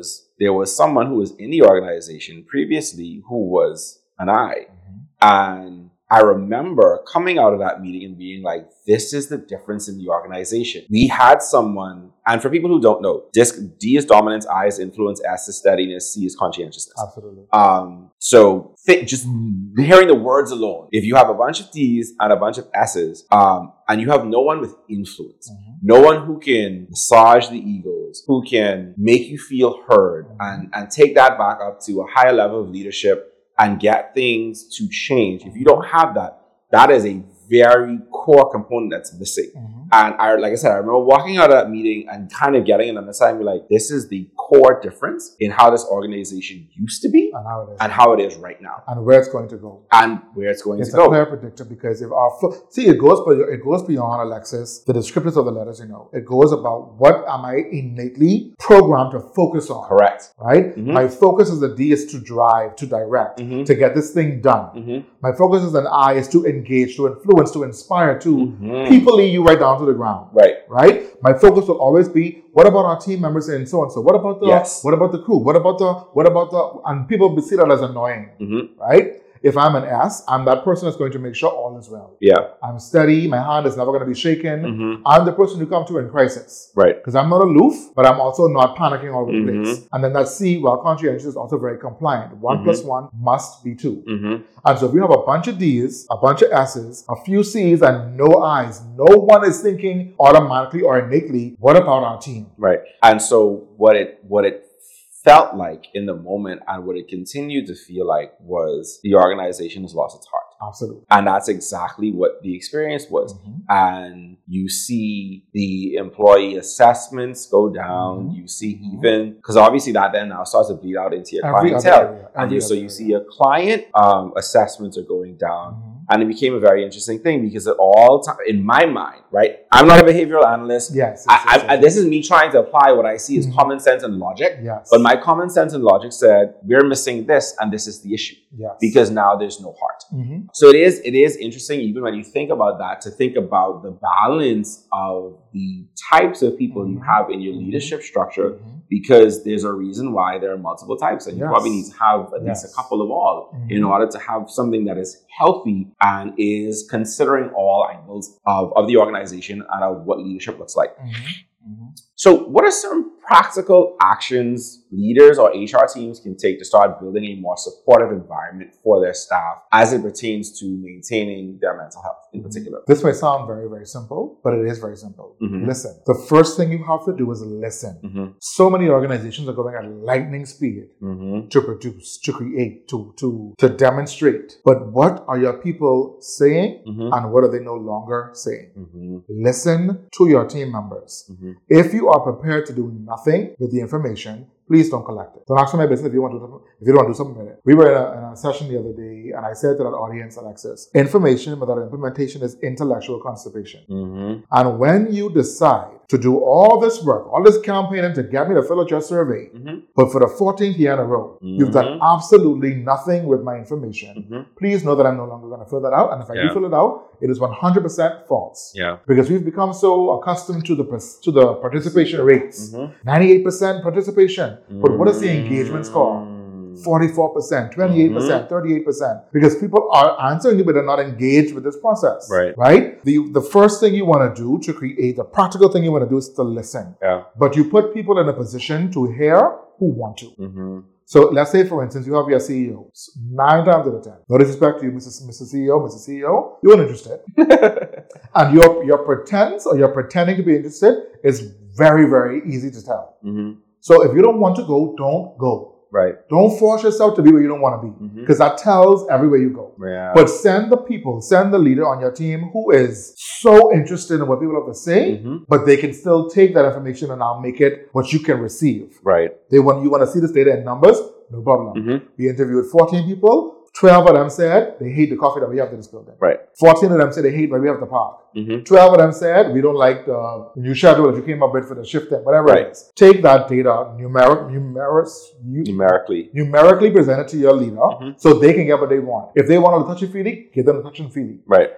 there was someone who was in the organization previously who was an I. Mm-hmm. And I remember coming out of that meeting and being like, this is the difference in the organization. We had someone, and for people who don't know, D is dominance, I is influence, S is steadiness, C is conscientiousness. Absolutely. Um, so th- just hearing the words alone, if you have a bunch of D's and a bunch of S's, um, and you have no one with influence, mm-hmm. no one who can massage the egos, who can make you feel heard, mm-hmm. and, and take that back up to a higher level of leadership and get things to change. If you don't have that, that is a very core component that's missing. Mm-hmm. And I, like I said, I remember walking out of that meeting and kind of getting an understanding, like, this is the core difference in how this organization used to be and how it is, and how it is right now, and where it's going to go, and where it's going it's to go. It's a clear predictor, because if our fo- see, it goes, it goes beyond, Alexis, the descriptors of the letters. You know, it goes about what am I innately programmed to focus on. Correct. Right. Mm-hmm. My focus as a D is to drive, to direct, mm-hmm. to get this thing done. Mm-hmm. My focus as an I is to engage, to influence, to inspire, to mm-hmm. people lead you right down to the ground. Right. Right? My focus will always be, what about our team members and so on? So what about the yes. what about the crew? What about the what about the and people see that as annoying. Mm-hmm. Right? If I'm an S, I'm that person that's going to make sure all is well. Yeah. I'm steady. My hand is never going to be shaken. Mm-hmm. I'm the person who comes to in crisis. Right. Because I'm not aloof, but I'm also not panicking all over mm-hmm. the place. And then that C, well, conscientious is also very compliant. One mm-hmm. plus one must be two. Mm-hmm. And so if we have a bunch of D's, a bunch of S's, a few C's, and no I's, no one is thinking automatically or innately, what about our team? Right. And so what it what it felt like in the moment, and what it continued to feel like, was the organization has lost its heart. Absolutely. And that's exactly what the experience was. Mm-hmm. And you see the employee assessments go down. Mm-hmm. You see even, because obviously that then now starts to bleed out into your Every clientele. And you, so you area. see your client um, assessments are going down. Mm-hmm. And it became a very interesting thing, because at all time, in my mind, right? I'm not a behavioral analyst. Yes. yes, I, yes, I, I, yes. This is me trying to apply what I see as mm-hmm. common sense and logic. Yes. But my common sense and logic said, we're missing this, and this is the issue. Yes. Because now there's no heart. Mm-hmm. So it is, it is interesting, even when you think about that, to think about the balance of the types of people mm-hmm. you have in your leadership structure, mm-hmm. because there's a reason why there are multiple types, and you yes. probably need to have at yes. least a couple of all mm-hmm. in order to have something that is healthy and is considering all angles of, of the organization and of what leadership looks like. Mm-hmm. Mm-hmm. So what are some practical actions leaders or H R teams can take to start building a more supportive environment for their staff as it pertains to maintaining their mental health in particular? This may sound very, very simple, but it is very simple. Mm-hmm. Listen. The first thing you have to do is listen. Mm-hmm. So many organizations are going at lightning speed mm-hmm. to produce, to create, to, to, to demonstrate. But what are your people saying mm-hmm. and what are they no longer saying? Mm-hmm. Listen to your team members. Mm-hmm. If you are prepared to do nothing with the information, please don't collect it. Don't ask for my business if you want to do something, if you don't want to do something with it. We were in a, in a session the other day, and I said to that audience, Alexis, information without implementation is intellectual constipation. Mm-hmm. And when you decide to do all this work, all this campaigning to get me to fill out your survey, mm-hmm. but for the fourteenth year in a row, mm-hmm. you've done absolutely nothing with my information, mm-hmm. please know that I'm no longer going to fill that out. And if I yeah. do fill it out, it is one hundred percent false. Yeah. Because we've become so accustomed to the to the participation rates. Mm-hmm. ninety-eight percent participation. But what is the engagement score? forty-four percent, twenty-eight percent, mm-hmm. thirty-eight percent. Because people are answering you, but they're not engaged with this process. Right. Right? The the first thing you want to do to create, the practical thing you want to do is to listen. Yeah. But you put people in a position to hear who want to. Mm-hmm. So let's say, for instance, you have your C E Os. Nine times out of ten. No disrespect to you, Missus Mister C E O, Mister C E O, you weren't interested. And your, your pretense or you're pretending to be interested is very, very easy to tell. Mm-hmm. So if you don't want to go, don't go. Right. Don't force yourself to be where you don't want to be, because mm-hmm. that tells everywhere you go. Yeah. But send the people, send the leader on your team who is so interested in what people have to say, mm-hmm. but they can still take that information and now make it what you can receive. Right. They want you want to see this data in numbers, no problem. Mm-hmm. We interviewed fourteen people. twelve of them said they hate the coffee that we have in this building. Right. fourteen of them said they hate where we have the park. Mm-hmm. twelve of them said we don't like the new schedule that you came up with for the shift and whatever right. it is. Take that data, numeric, numeric, nu- numerically, numerically present it to your leader mm-hmm. so they can get what they want. If they want all the touchy-feely, give them the touchy-feely. Right.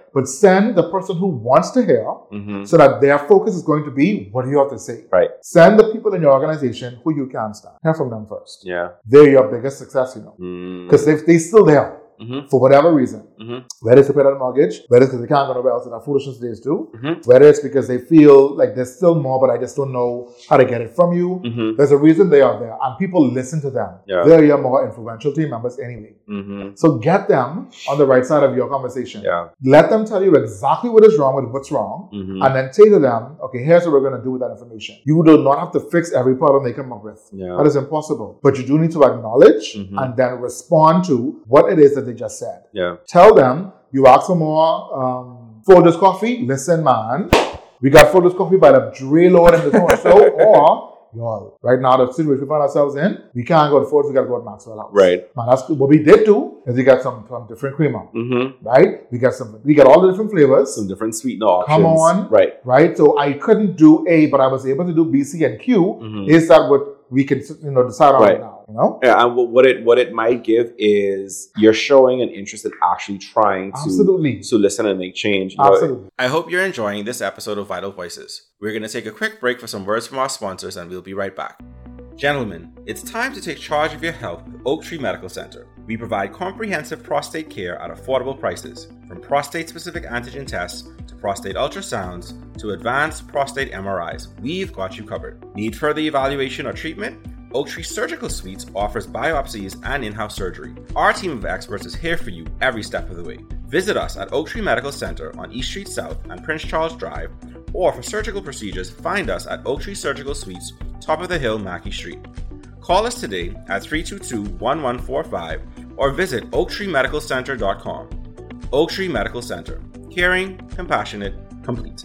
But send the person who wants to hear Mm-hmm. so that their focus is going to be, what do you have to say? Right. Send the people in your organization who you can stand. Hear from them first. Yeah. They're your biggest success, you know. Because Mm-hmm. they they're still there. Mm-hmm. For whatever reason, Mm-hmm. whether it's to pay that mortgage, whether it's because they can't go nowhere else and that foolishness days too, Mm-hmm. whether it's because they feel like there's still more, but I just don't know how to get it from you. Mm-hmm. There's a reason they are there, and people listen to them. Yeah. They're your more influential team members anyway. Mm-hmm. So get them on the right side of your conversation. Yeah. Let them tell you exactly what is wrong with what's wrong, Mm-hmm. and then say to them, okay, here's what we're going to do with that information. You do not have to fix every problem they come up with. Yeah. That is impossible. But you do need to acknowledge Mhm. and then respond to what it is that they just said. Yeah. Tell them, you ask for more um, Folgers coffee. Listen, man, we got Folgers coffee by the Dre load in the store. So, or, y'all, right now, the situation we find ourselves in, we can't go to Folgers, we got to go to Maxwell House. Right. Man, that's what we did do, is we got some, some different creamer, Mm-hmm. right? We got some, we got all the different flavors, Some different sweetener options. Come on. Right. right? So I couldn't do A, but I was able to do B, C, and Q. Mhm. Is that what we can, you know, decide on right, Right. now, you know? Yeah, and what- what it what it might give is you're showing an interest in actually trying to Absolutely. to listen and make change. You know, Absolutely. I hope you're enjoying this episode of Vital Voices. We're going to take a quick break for some words from our sponsors and we'll be right back. Gentlemen, it's time to take charge of your health with Oak Tree Medical Center. We provide comprehensive prostate care at affordable prices, from prostate-specific antigen tests to prostate ultrasounds to advanced prostate M R Is. We've got you covered. Need further evaluation or treatment? Oak Tree Surgical Suites offers biopsies and in-house surgery. Our team of experts is here for you every step of the way. Visit us at Oak Tree Medical Center on East Street South and Prince Charles Drive, or for surgical procedures, find us at Oak Tree Surgical Suites, top of the hill, Mackey Street. Call us today at three two two, one one four five or visit oak tree medical center dot com. Oak Tree Medical Center. Caring, compassionate, complete.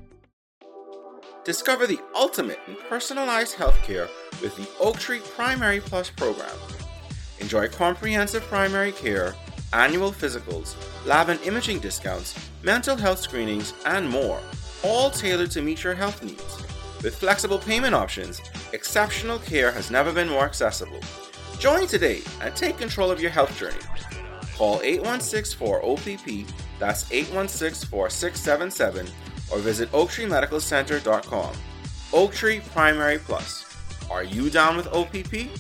Discover the ultimate in personalized healthcare with the Oak Tree Primary Plus program. Enjoy comprehensive primary care, annual physicals, lab and imaging discounts, mental health screenings, and more, all tailored to meet your health needs. With flexible payment options, exceptional care has never been more accessible. Join today and take control of your health journey. Call eight one six four O P P, that's eight one six four six seven seven, or visit oak tree medical center dot com. Oak Tree Primary Plus. Are you down with O P P?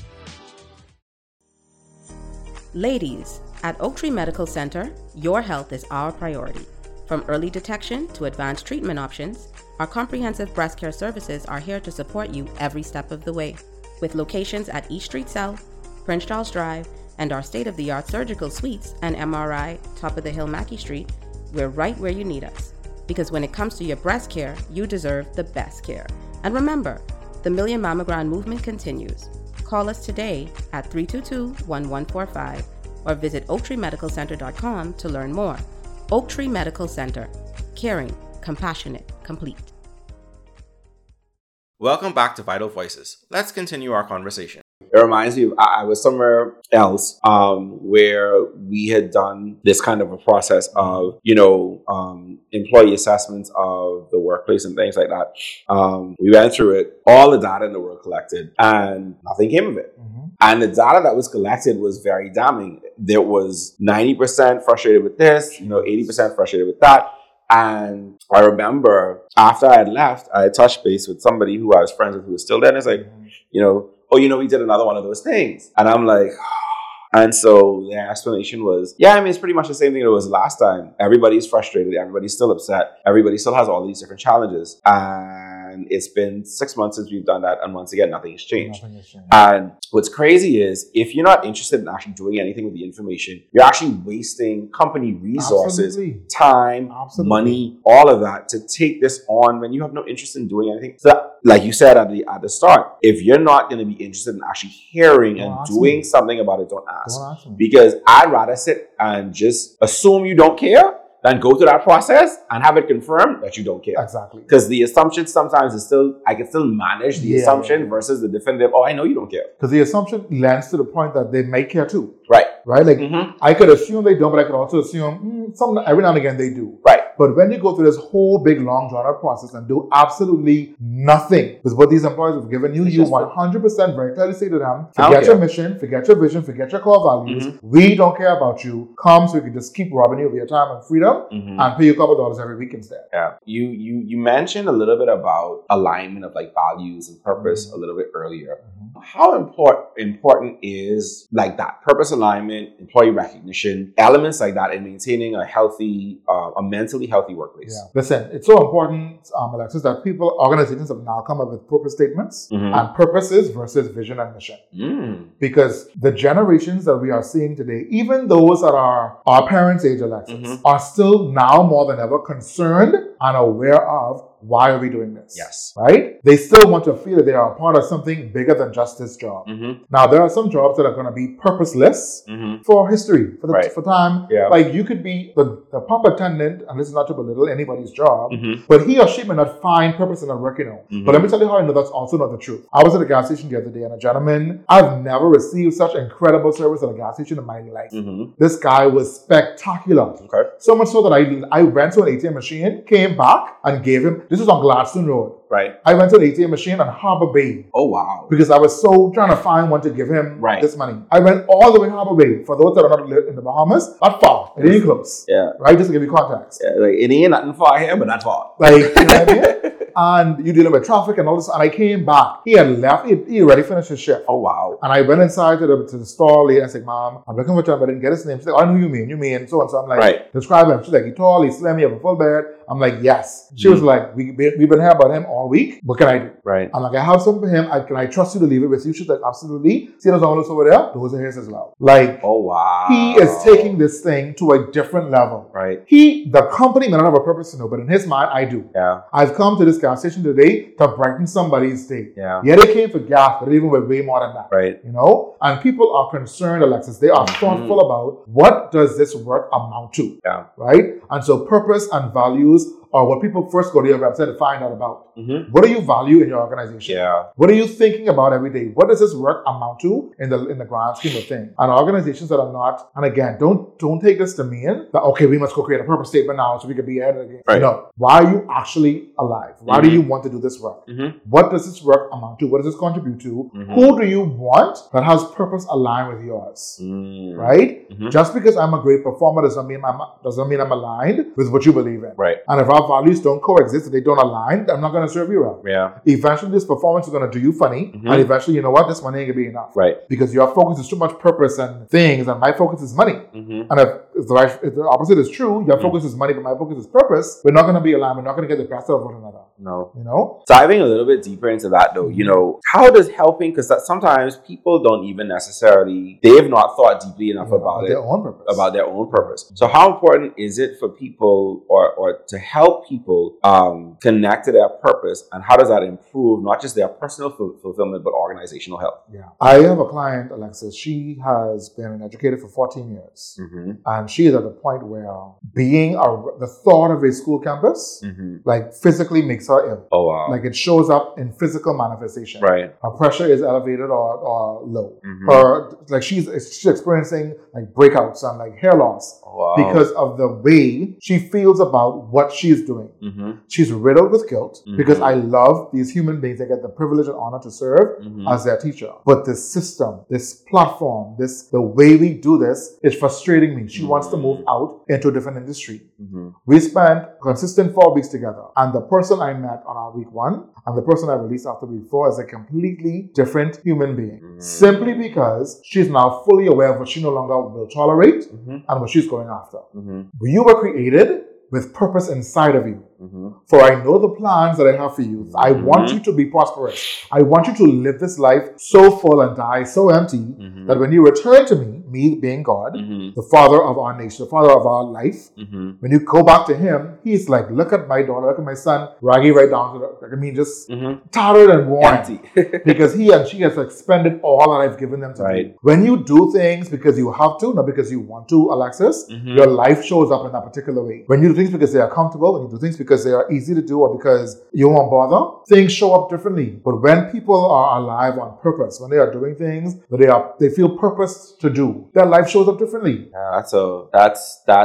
Ladies, at Oak Tree Medical Center, your health is our priority. From early detection to advanced treatment options, our comprehensive breast care services are here to support you every step of the way. With locations at East Street South, Prince Charles Drive, and our state-of-the-art surgical suites and M R I, top of the hill Mackey Street, we're right where you need us. Because when it comes to your breast care, you deserve the best care. And remember, the Million Mammogram movement continues. Call us today at three two two, one one four five or visit oak tree medical center dot com to learn more. Oak Tree Medical Center. Caring, compassionate, complete. Welcome back to Vital Voices. Let's continue our conversation. It reminds me of I, I was somewhere else um, where we had done this kind of a process of, you know, um, employee assessments of the workplace and things like that. Um, we went through it, all the data in the world collected, and nothing came of it. Mm-hmm. And the data that was collected was very damning. There was ninety percent frustrated with this, you know, eighty percent frustrated with that. And I remember after I had left, I had touched base with somebody who I was friends with who was still there. And it's like, you know, oh, you know, we did another one of those things. And I'm like, and so the explanation was, yeah, I mean, it's pretty much the same thing it was last time. Everybody's frustrated. Everybody's still upset. Everybody still has all these different challenges. And it's been six months since we've done that. And once again, nothing has changed. Nothing has changed. And what's crazy is if you're not interested in actually doing anything with the information, you're actually wasting company resources, Absolutely. time, Absolutely. money, all of that to take this on when you have no interest in doing anything. So, like you said at the at the start, if you're not going to be interested in actually hearing Don't and ask doing me. something about it, don't ask. Don't ask me. Because I'd rather sit and just assume you don't care than go through that process and have it confirmed that you don't care. Exactly. Because the assumption sometimes is still, I can still manage the Yeah, assumption yeah, yeah. versus the definitive, oh, I know you don't care. Because the assumption lands to the point that they may care too, Right. right? Like, Mm-hmm. I could assume they don't, but I could also assume mm, some every now and again they do. Right. But when you go through this whole big, long, drawn-out process and do absolutely nothing with what these employers have given you, you one hundred percent very clearly say to them, forget your mission, forget your vision, forget your core values. Mm-hmm. We don't care about you. Come so we can just keep robbing you of your time and freedom mm-hmm. and pay you a couple dollars every week instead. Yeah. You you you mentioned a little bit about alignment of like values and purpose mm-hmm. a little bit earlier. Mm-hmm. How important important is like that purpose alignment, employee recognition, elements like that in maintaining a healthy, uh, a mentally healthy workplace? Yeah. Listen, it's so important, um, Alexis, that people, organizations have now come up with purpose statements mm-hmm. and purposes versus vision and mission. Mm. Because the generations that we are seeing today, even those that are our parents' age, Alexis, mm-hmm. are still now more than ever concerned and aware of why are we doing this? Yes. Right? They still want to feel that they are a part of something bigger than just this job. Mm-hmm. Now, there are some jobs that are going to be purposeless mm-hmm. for history, for the right. for time. Yeah. Like you could be the, the pump attendant, and this is not to belittle anybody's job, mm-hmm. but he or she may not find purpose in that work, you know. Mm-hmm. But let me tell you how I know that's also not the truth. I was at a gas station the other day, and a gentleman, I've never received such incredible service at a gas station in my life. Mm-hmm. This guy was spectacular. Okay. So much so that I, I went to an A T M machine, came back, and gave him, this is on Gladstone Road. Right. I went to an A T M machine on Harbor Bay. Oh, wow. Because I was so trying to find one to give him right. this money. I went all the way to Harbor Bay. For those that are not in the Bahamas, not far. It ain't close. Yeah. Right? Just to give you context. Yeah, like, it ain't nothing far here, but not far. Like, you know what I mean? And you dealing with traffic and all this. And I came back. He had left. He, he already finished his shift. Oh, wow. And I went inside to the, to the store lady. I said, Mom, I'm looking for you, but I didn't get his name. She's like, I know who you mean. You mean so and so. I'm like, right. describe him. She's like, he's tall, he's slim, he have a full beard. I'm like, yes. She mm-hmm. was like, we, we've been hearing about him all week. What can I do? Right. I'm like, I have something for him. I, can I trust you to leave it with you? She's like, absolutely. See those envelopes over there? Those are his as well. Like, oh, wow. He is taking this thing to a different level. Right. He, the company may not have a purpose to know, but in his mind, I do. Yeah. I've come to this gas station today to brighten somebody's day. Yeah. Yeah, they came for gas, but they even went way more than that. Right. You know? And people are concerned, Alexis. They are mm-hmm. thoughtful about what does this work amount to? Yeah. Right? And so purpose and values are what people first go to your website to find out about. Mm-hmm. What do you value in your organization? Yeah. What are you thinking about every day? What does this work amount to in the in the grand scheme of things? And organizations that are not, and again, don't don't take this to mean that, okay, we must go create a purpose statement now so we can be ahead of the game. Right. No. Why are you actually alive? Why mm-hmm. do you want to do this work? Mm-hmm. What does this work amount to? What does this contribute to? Mm-hmm. Who do you want that has purpose aligned with yours? Mm-hmm. Right? Mm-hmm. Just because I'm a great performer doesn't mean I'm doesn't mean I'm aligned with what you believe in. Right. And if our values don't coexist, if they don't align, I'm not going to serve you well. Yeah. Eventually, this performance is going to do you funny, mm-hmm. and eventually, you know what? This money ain't going to be enough. Right. Because your focus is too much purpose and things, and my focus is money. Mm-hmm. And if, if, the right, if the opposite is true, your mm-hmm. focus is money, but my focus is purpose, we're not going to be aligned. We're not going to get the best out of one another. No. You know? Diving a little bit deeper into that, though, mm-hmm. you know, how does helping, because that sometimes people don't even necessarily, they've not thought deeply enough yeah, about, about it. Their own purpose. About their own purpose. So how important is it for people or, or to help people um, connect to their purpose, and how does that improve not just their personal f- fulfillment, but organizational health? Yeah. I have a client, Alexis, she has been an educator for fourteen years. Mm-hmm. And she is at a point where being a, the thought of a school campus, mm-hmm. like physically makes her ill. Oh, wow. Like it shows up in physical manifestation. Right. Her pressure is elevated or, or low. Mm-hmm. Her, like she's, she's experiencing like breakouts and like hair loss. Wow. Because of the way she feels about what she's doing. Mm-hmm. She's riddled with guilt mm-hmm. because I love these human beings that get the privilege and honor to serve mm-hmm. as their teacher. But this system, this platform, this the way we do this is frustrating me. She mm-hmm. wants to move out into a different industry. Mm-hmm. We spent consistent four weeks together, and the person I met on our week one and the person I released after week four is a completely different human being. Mm-hmm. Simply because she's now fully aware of what she no longer will tolerate mm-hmm. and what she's going after. Mm-hmm. You were created with purpose inside of you. Mm-hmm. For I know the plans that I have for you. I mm-hmm. want you to be prosperous. I want you to live this life so full and die so empty mm-hmm. that when you return to me, me being God, mm-hmm. the father of our nation, the father of our life, mm-hmm. when you go back to him, he's like, look at my daughter, look at my son, raggy right down to the, I mean, just mm-hmm. tattered and worn. Because he and she has expended all that I've given them to right. do. When you do things because you have to, not because you want to, Alexis, mm-hmm. your life shows up in that particular way. When you do things because they are comfortable, when you do things because they are easy to do or because you won't bother, things show up differently. But when people are alive on purpose, when they are doing things that they are, they feel purpose to do, their life shows up differently. Yeah, that's a that's that's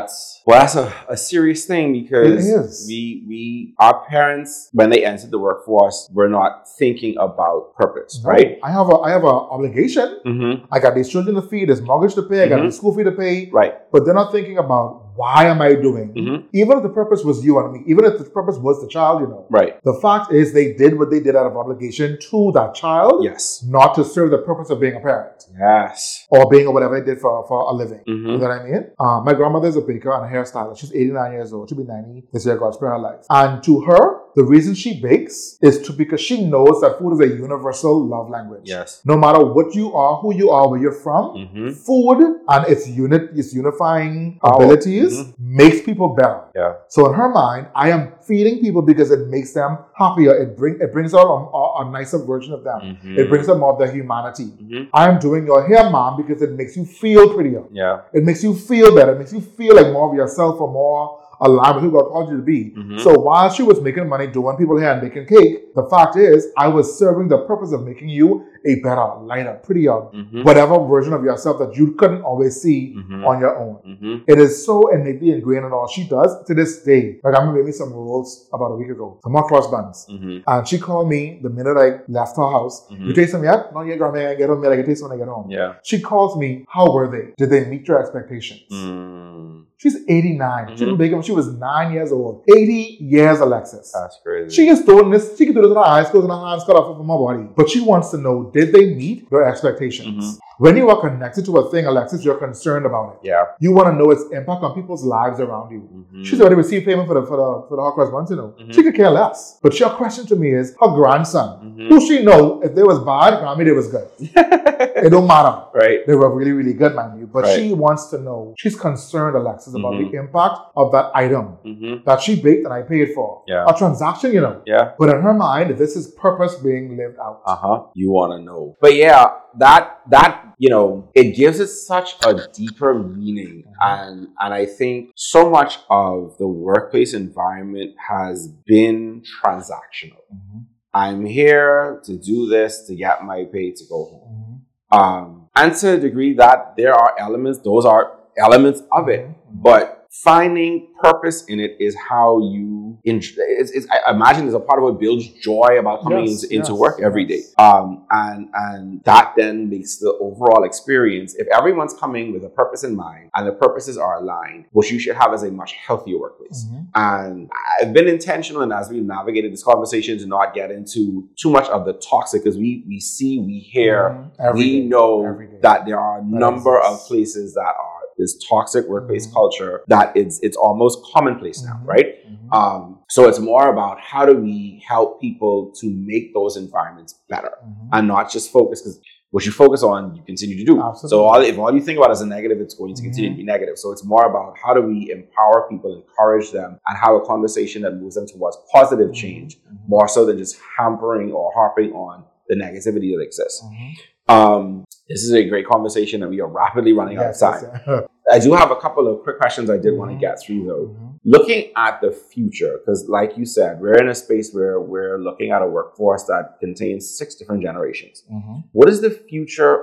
Well, that's a, a serious thing because It is. we we our parents, when they entered the workforce, were not thinking about purpose, No, right? I have a I have a obligation. Mm-hmm. I got these children to feed, there's mortgage to pay, I got Mhm. the school fee to pay. Right. But they're not thinking about why am I doing? Mhm. Even if the purpose was you and me, even if the purpose was the child, you know. Right. The fact is they did what they did out of obligation to that child, Yes. not to serve the purpose of being a parent Yes. or being or whatever they did for, for a living. You Mm-hmm. know what I mean? Uh, my grandmother is a baker and a hairstylist. She's eighty-nine years old. She'll be ninety this year, God spare her life. And to her, the reason she bakes is to because she knows that food is a universal love language. Yes. No matter what you are, who you are, where you're from, Mm-hmm. food and its unit, its unifying Power. abilities Mhm. makes people better. Yeah. So in her mind, I am feeding people because it makes them happier. It bring it brings out a, a, a nicer version of them. Mhm. It brings out more of their humanity. Mhm. I am doing your hair, mom, because it makes you feel prettier. Yeah. It makes you feel better. It makes you feel like more of yourself or more aligned with who God called you to be. Mhm. So while she was making money doing people hair and baking cake, the fact is I was serving the purpose of making you a better, lighter, prettier, Mhm. whatever version of yourself that you couldn't always see Mhm. on your own. Mm-hmm. It is so innately ingrained in all she does to this day. Like I remember making some rolls about a week ago, some more cross buns. Mm-hmm. And she called me the minute I left her house. Mhm. You taste them yet? No, yet, grandma. I get home yet. I can taste them when I get home. Yeah. She calls me, how were they? Did they meet your expectations? Mm. She's eighty-nine. She's Mhm. been baking when she was nine years old. eighty years, Alexis. That's crazy. She is doing this. She can do this with her eyes closed and her hands cut off from her body. But she wants to know, did they meet your expectations? Mhm. When you are connected to a thing, Alexis, you're concerned about it. Yeah. You want to know its impact on people's lives around you. Mhm. She's already received payment for the for the for the hot cross buns, you know. Mhm. She could care less. But your question to me is her grandson. Mhm. Who she know if they was bad, Grammy, they was good. It don't matter. Right. They were really, really good, mind you. But Right. she wants to know. She's concerned, Alexis, about Mhm. the impact of that item Mm-hmm. that she baked and I paid for. Yeah. A transaction, you know. Yeah. But in her mind, this is purpose being lived out. Uh-huh. You want to know. But yeah, that, that, you know, it gives it such a deeper meaning. And, and I think so much of the workplace environment has been transactional. Mhm. I'm here to do this, to get my pay, to go home. Mhm. Um, and to a degree that there are elements, those are elements of it. Mhm. But finding purpose in it is how you, it's, it's, I imagine there's a part of what builds joy about coming Yes, into, into yes, work every day. yes. Um, and, and that then makes the overall experience, if everyone's coming with a purpose in mind and the purposes are aligned, what you should have is a much healthier workplace. Mhm. And I've been intentional, and as we've navigated this conversation, to not get into too much of the toxic, because we, we see, we hear, Mhm. Every we day. know Every day. that there are a number exists. of places that are this toxic workplace Mhm. culture that it's it's almost commonplace now, Mhm. right? Mhm. Um, so it's more about how do we help people to make those environments better Mhm. and not just focus, because what you focus on, you continue to do. Absolutely. So all, if all you think about is a negative, it's going to continue Mhm. to be negative. So it's more about how do we empower people, encourage them, and have a conversation that moves them towards positive change, Mhm. more so than just hampering or harping on the negativity that exists. Mhm. Um, this is a great conversation, and we are rapidly running out of Yes, time. yes, I do have a couple of quick questions I did want to Mhm. get through, though. Mhm. Looking at the future, because like you said, we're in a space where we're looking at a workforce that contains six different generations. Mhm. What is the future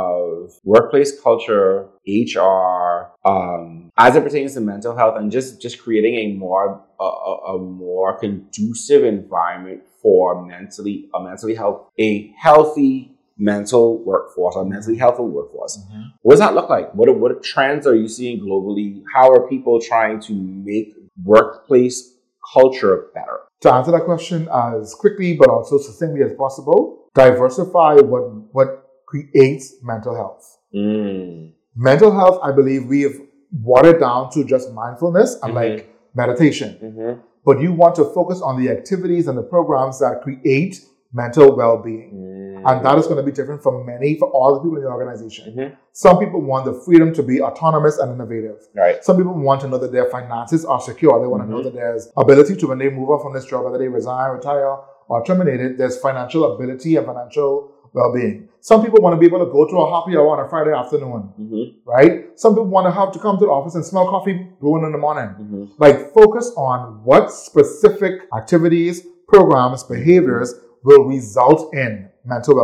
of workplace culture, H R, um, as it pertains to mental health, and just, just creating a more a, a, a more conducive environment for mentally a mentally health a healthy mental workforce, a mentally healthy workforce? Mhm. What does that look like? What what trends are you seeing globally? How are people trying to make workplace culture better? To answer that question as quickly but also succinctly as possible, diversify what what creates mental health. Mm. Mental health, I believe we've watered down to just mindfulness and Mhm. like meditation. Mm-hmm. But you want to focus on the activities and the programs that create mental well-being. Mm. And that is going to be different for many, for all the people in the organization. Mhm. Some people want the freedom to be autonomous and innovative. Right. Some people want to know that their finances are secure. They want Mhm. to know that there's ability to, when they move on from this job, whether they resign, retire, or terminate it, there's financial ability and financial well-being. Some people want to be able to go to a happy hour on a Friday afternoon, Mm-hmm. right? Some people want to have to come to the office and smell coffee brewing in the morning. Mm-hmm. Like, focus on what specific activities, programs, behaviors will result in mental well-being.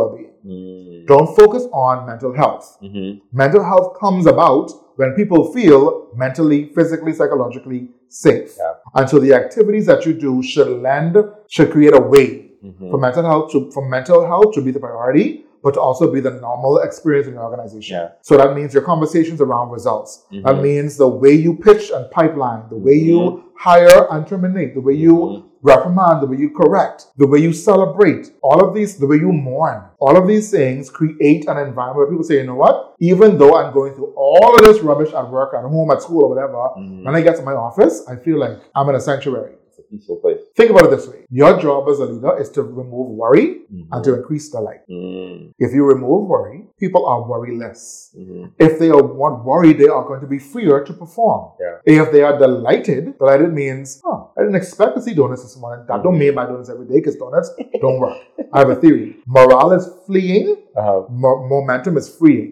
Mm. Don't focus on mental health. Mm-hmm. Mental health comes about when people feel mentally, physically, psychologically safe. Yeah. And so the activities that you do should lend, should create a way Mm-hmm. for mental health to, for mental health to be the priority, but to also be the normal experience in your organization. Yeah. So that means your conversations around results. Mm-hmm. That means the way you pitch and pipeline, the way Mm-hmm. you hire and terminate, the way you Mm-hmm. reprimand, the way you correct, the way you celebrate, all of these, the way you mourn, all of these things create an environment where people say, you know what, even though I'm going through all of this rubbish at work, at home, at school, or whatever, Mm-hmm. when I get to my office, I feel like I'm in a sanctuary. It's a peaceful place. Think about it this way. Your job as a leader is to remove worry Mm-hmm. and to increase delight. Mm-hmm. If you remove worry, people are worryless. Mm-hmm. If they are want worry, they are going to be freer to perform. Yeah. If they are delighted, delighted means, oh, I didn't expect to see donuts this morning. That don't mean my donuts every day because donuts don't work. I have a theory. Morale is fleeing, Uh-huh. mo- momentum is freeing.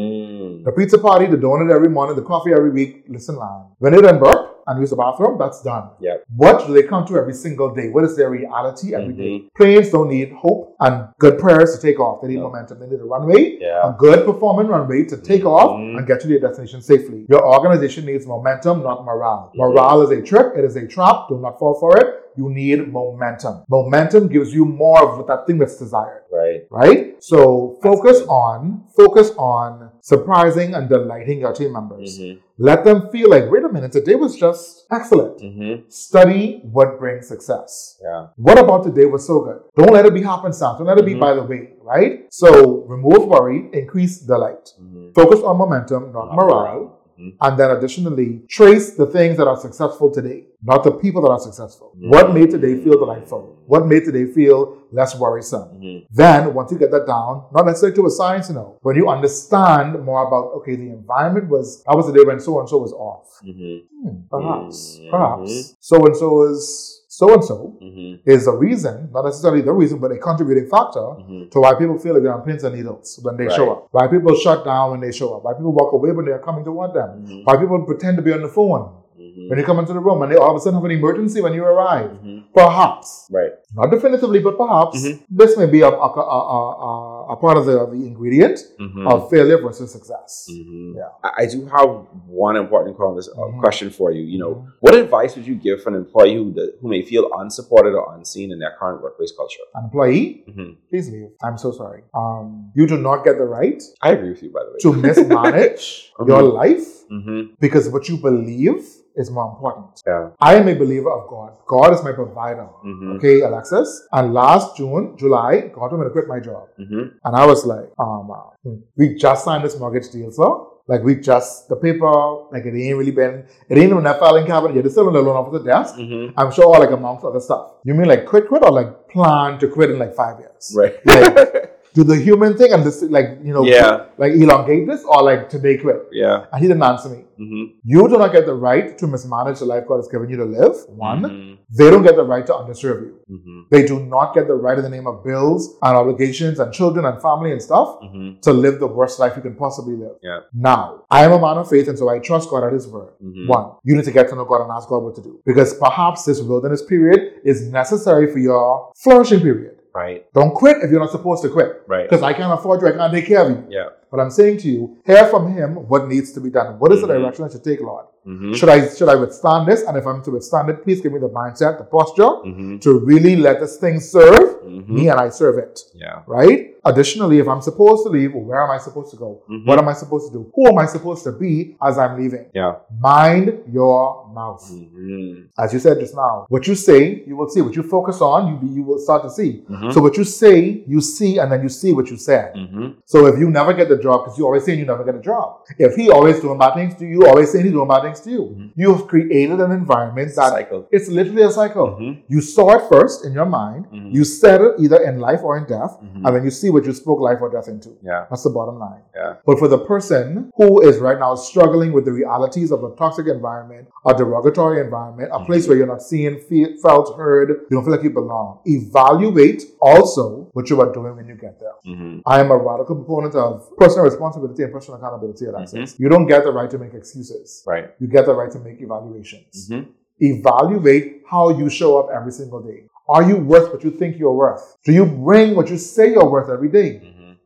Mm. The pizza party, the donut every morning, the coffee every week, listen, man. When they done burp and use the bathroom, that's done. Yep. What do they come to every single day? What is their reality every day? Mhm. Planes don't need hope and good prayers to take off. They need No. momentum. They need a runway, Yeah. a good performing runway to take off Mhm. and get to their destination safely. Your organization needs momentum, not morale. Mhm. Morale is a trick. It is a trap. Do not fall for it. You need momentum. Momentum gives you more of that thing that's desired. Right. Right? So focus good. on, focus on surprising and delighting your team members. Mm-hmm. Let them feel like, wait a minute, today was just excellent. Mm-hmm. Study what brings success. Yeah. What about today was so good? Don't let it be happenstance. Don't let it be Mhm. by the way, right? So remove worry, increase delight. Mm-hmm. Focus on momentum, not morale. Mhm. And then additionally, trace the things that are successful today, not the people that are successful. Mhm. What made today feel delightful? What made today feel less worrisome? Mhm. Then, once you get that down, not necessarily to a science, you know, when you understand more about, okay, the environment was, that was the day when so-and-so was off. Mhm. Hmm, perhaps, Mhm. perhaps, so-and-so is so-and-so Mhm. is a reason, not necessarily the reason, but a contributing factor Mhm. to why people feel like they're on pins and needles when they Right. show up. Why people shut down when they show up. Why people walk away when they are coming toward them. Mhm. Why people pretend to be on the phone Mhm. when you come into the room and they all of a sudden have an emergency when you arrive. Mhm. Perhaps. Right. Not definitively, but perhaps Mhm. this may be a, a, a, a, a part of the, the ingredient Mhm. of failure versus success. Mhm. Yeah. I I do have one important convers- uh, Mhm. question for you. You know, Mhm. what advice would you give for an employee who, does, who may feel unsupported or unseen in their current workplace culture? An employee, Mhm. please leave. I'm so sorry. Um, you do not get the right I agree with you, by the way. to mismanage Mhm. your life Mm-hmm. because what you believe is more important. Yeah. I am a believer of God. God is my provider. Mhm. Okay, Alexis. And last June, July, God told me to quit my job. Mm-hmm. And I was like, um, uh, we just signed this mortgage deal, sir. Like we just, the paper, like it ain't really been, it ain't even that filing cabinet yet. It's still on the loan officer desk. Mm-hmm. I'm sure like amongst other stuff. You mean like quit, quit or like plan to quit in like five years? Right. Like, do the human thing and this, like, you know, Yeah. like elongate this or like today quit? Yeah. And he didn't answer me. Mm-hmm. You do not get the right to mismanage the life God has given you to live. One, Mhm. they don't get the right to underserve you. Mm-hmm. They do not get the right in the name of bills and obligations and children and family and stuff Mm-hmm. to live the worst life you can possibly live. Yeah. Now, I am a man of faith and so I trust God at His word. Mhm. One, you need to get to know God and ask God what to do. Because perhaps this wilderness period is necessary for your flourishing period. Right. Don't quit if you're not supposed to quit. Right. Because I can't afford you, I can't take care of you. Yeah. But I'm saying to you, hear from Him what needs to be done. What is the Mhm. direction I should take, Lord? Mm-hmm. Should I should I withstand this? And if I'm to withstand it, please give me the mindset, the posture Mm-hmm. to really let this thing serve Mm-hmm. me and I serve it. Yeah. Right? Additionally, if I'm supposed to leave, where am I supposed to go? Mhm. What am I supposed to do? Who am I supposed to be as I'm leaving? Yeah. Mind your mouth. Mm-hmm. As you said just now, what you say, you will see. What you focus on, you, you will start to see. Mm-hmm. So what you say, you see, and then you see what you said. Mm-hmm. So if you never get the job, because you always saying you never get a job. If he always doing bad things to you, always saying he's doing bad things to you, Mhm. you've created an environment that Cycle. it's literally a cycle. Mm-hmm. You saw it first in your mind, Mhm. you said it either in life or in death, Mhm. and then you see what you spoke life or death into. Yeah. That's the bottom line. Yeah. But for the person who is right now struggling with the realities of a toxic environment, a derogatory environment, a place where you're not seen, feel, felt, heard, you don't feel like you belong, evaluate also what you are doing when you get there. Mm-hmm. I am a radical proponent of personal responsibility and personal accountability, Alexis. You don't get the right to make excuses. Right. You get the right to make evaluations. Mm-hmm. Evaluate how you show up every single day. Are you worth what you think you're worth? Do you bring what you say you're worth every day? Mm-hmm.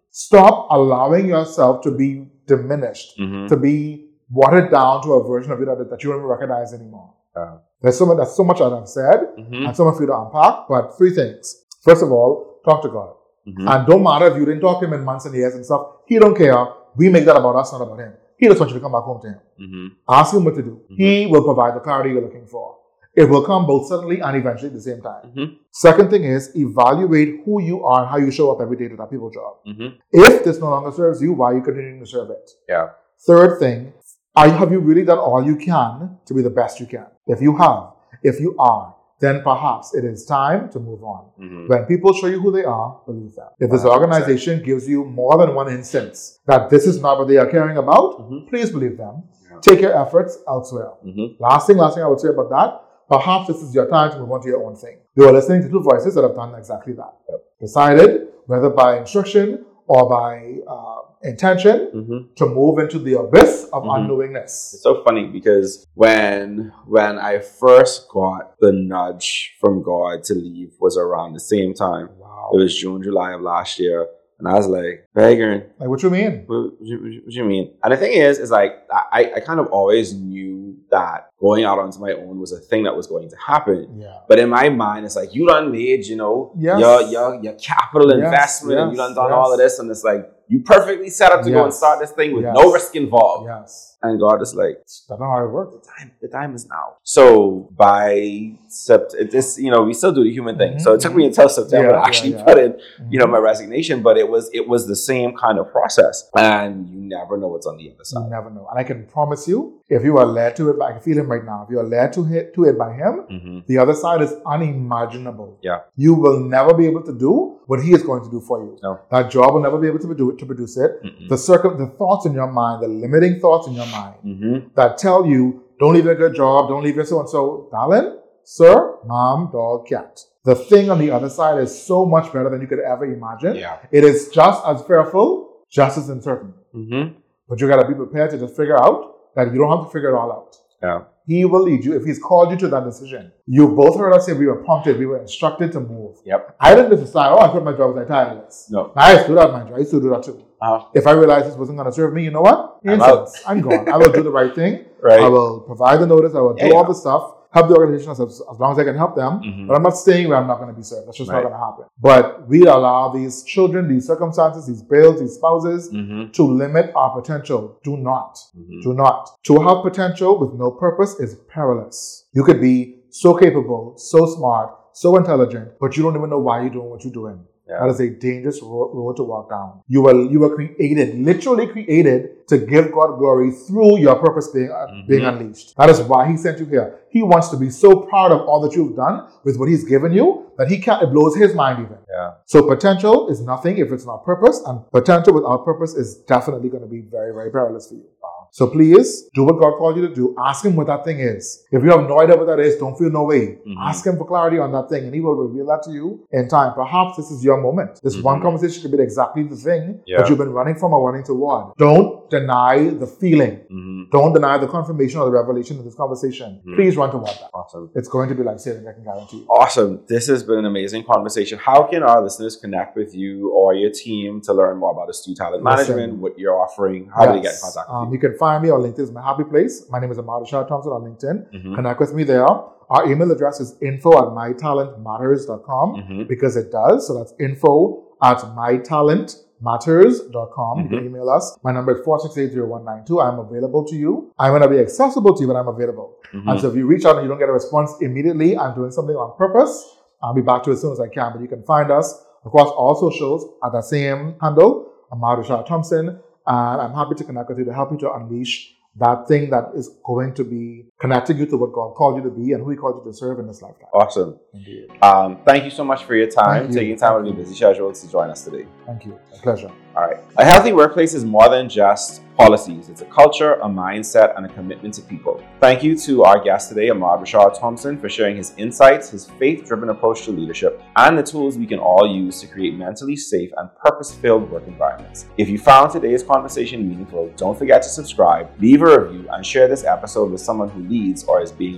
Stop allowing yourself to be diminished, Mm-hmm. to be watered down to a version of you that, that you don't even recognize anymore. Yeah. There's so much, that's so much that I've said, Mm-hmm. and so much for you to unpack, but three things. First of all, talk to God. Mm-hmm. And don't matter if you didn't talk to him in months and years and stuff. He don't care. We make that about us, not about him. He just wants you to come back home to him. Mm-hmm. Ask him what to do. Mm-hmm. He will provide the clarity you're looking for. It will come both suddenly and eventually at the same time. Mm-hmm. Second thing is evaluate who you are and how you show up every day to that people's job. Mm-hmm. If this no longer serves you, why are you continuing to serve it? Yeah. Third thing, are, have you really done all you can to be the best you can? If you have, if you are, then perhaps it is time to move on. Mm-hmm. When people show you who they are, believe them. If this one hundred percent. organization gives you more than one instance that this is not what they are caring about, Mm-hmm. please believe them. Yeah. Take your efforts elsewhere. Mm-hmm. Last thing, last thing I would say about that, perhaps this is your time to move on to your own thing. You are listening to two voices that have done exactly that. Yep. Decided, whether by instruction or by uh, intention, Mm-hmm. to move into the abyss of Mhm. unknowingness. It's so funny because when when I first got the nudge from God to leave was around the same time. Wow. It was June, July of last year. And I was like, Beggar, Like, what you mean? what, what, you- what you mean? And the thing is, is like, I, I kind of always knew that going out onto my own was a thing that was going to happen. Yeah. But in my mind, it's like, you done made, you know, Yes. your, your, your capital Yes, investment and you yes, done done yes. all of this. And it's like, you perfectly set up to go and Yes. start this thing with Yes. no risk involved. Yes. And God is like, That's not how it works. the time, the time is now. So by Sept, it this, you know, we still do the human thing. Mhm, So it took me mhm. until September Yeah, to yeah, actually yeah. put in, you know, Mhm. my resignation. But it was, it was the same kind of process, and you never know what's on the other You side. never know. And I can promise you, if you are led to it, by, I can feel him right now. If you are led to it, to it by him, Mm-hmm. the other side is unimaginable. Yeah. You will never be able to do what he is going to do for you. No. That job will never be able to do it, to produce it. Mm-mm. The circle, the thoughts in your mind, the limiting thoughts in your mind Mm-hmm. that tell you, don't leave your good job, don't leave your so-and-so. Darling, sir, mom, dog, cat. The thing on the other side is so much better than you could ever imagine. Yeah. It is just as fearful, just as uncertain. Mm-hmm. But you got to be prepared to just figure out that you don't have to figure it all out. Yeah. He will lead you if he's called you to that decision. You both heard us say we were prompted, we were instructed to move. Yep. I didn't just decide, oh, I quit my job because I tired of this. No. I used to do that, mind you. I used to do that too. Uh-huh. If I realized this wasn't going to serve me, you know what? I'm Incense. I'm gone. I will do the right thing. Right. I will provide the notice. I will Yeah, do all yeah. the stuff. Help the organization as, as long as I can help them. Mhm. But I'm not staying where I'm not going to be served. That's just Right. not going to happen. But we allow these children, these circumstances, these bills, these spouses Mm-hmm. to limit our potential. Do not. Mm-hmm. Do not. To have potential with no purpose is perilous. You could be so capable, so smart, so intelligent, but you don't even know why you're doing what you're doing. Yeah. That is a dangerous ro- road to walk down. You were you were created, literally created, to give God glory through your purpose being uh, Mhm. being unleashed. That is why He sent you here. He wants to be so proud of all that you've done with what He's given you that He can't. It blows His mind even. Yeah. So potential is nothing if it's not purpose, and potential without purpose is definitely going to be very, very perilous for you. So please do what God called you to do. Ask Him what that thing is. If you have no idea what that is, don't feel no way. Mhm. Ask Him for clarity on that thing, and He will reveal that to you in time. Perhaps this is your moment. This one Mhm. conversation could be exactly the thing Yeah. that you've been running from or running toward. Don't deny the feeling. Mm-hmm. Don't deny the confirmation or the revelation of this conversation. Mhm. Please run toward that. Awesome. It's going to be life-saving, I can guarantee you. Awesome. This has been an amazing conversation. How can our listeners connect with you or your team to learn more about Astute Talent Listen. Management, what you're offering? How do they get in Yes. contact Um, with you can find me on LinkedIn. It's my happy place. My name is Ahmad Rashad Thompson on LinkedIn. you? Mm-hmm. Connect with me there. Our email address is info at my talent matters dot com Mm-hmm. because it does. So that's info at my talent matters dot com. You can Mhm. email us. My number is four six eight zero one nine two. I'm available to you. I'm going to be accessible to you, but I'm available. Mm-hmm. And so if you reach out and you don't get a response immediately, I'm doing something on purpose. I'll be back to you as soon as I can. But you can find us across all socials at the same handle, Ahmad Rashad Thompson. And I'm happy to connect with you to help you to unleash that thing that is going to be connecting you to what God called you to be and who He called you to serve in this lifetime. Awesome. Indeed. Um, thank you so much for your time, Thank you. taking time out of your busy schedule to join us today. Thank you. A pleasure. All right. A healthy workplace is more than just policies. It's a culture, a mindset, and a commitment to people. Thank you to our guest today, Ahmad Rashad Thompson, for sharing his insights, his faith-driven approach to leadership, and the tools we can all use to create mentally safe and purpose-filled work environments. If you found today's conversation meaningful, don't forget to subscribe, leave a review, and share this episode with someone who leads or is being led.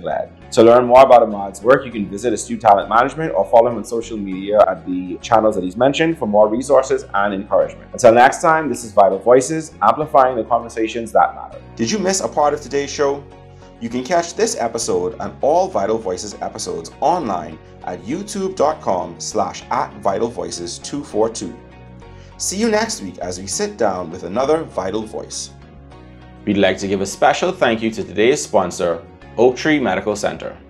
To learn more about Ahmad's work, you can visit Astute Talent Management or follow him on social media at the channels that he's mentioned for more resources and encouragement. Until next time, this is Vital Voices, amplifying the conversations that matter. Did you miss a part of today's show? You can catch this episode and all Vital Voices episodes online at youtube.com slash at Vital Voices 242. See you next week as we sit down with another Vital Voice. We'd like to give a special thank you to today's sponsor, Oaktree Medical Center.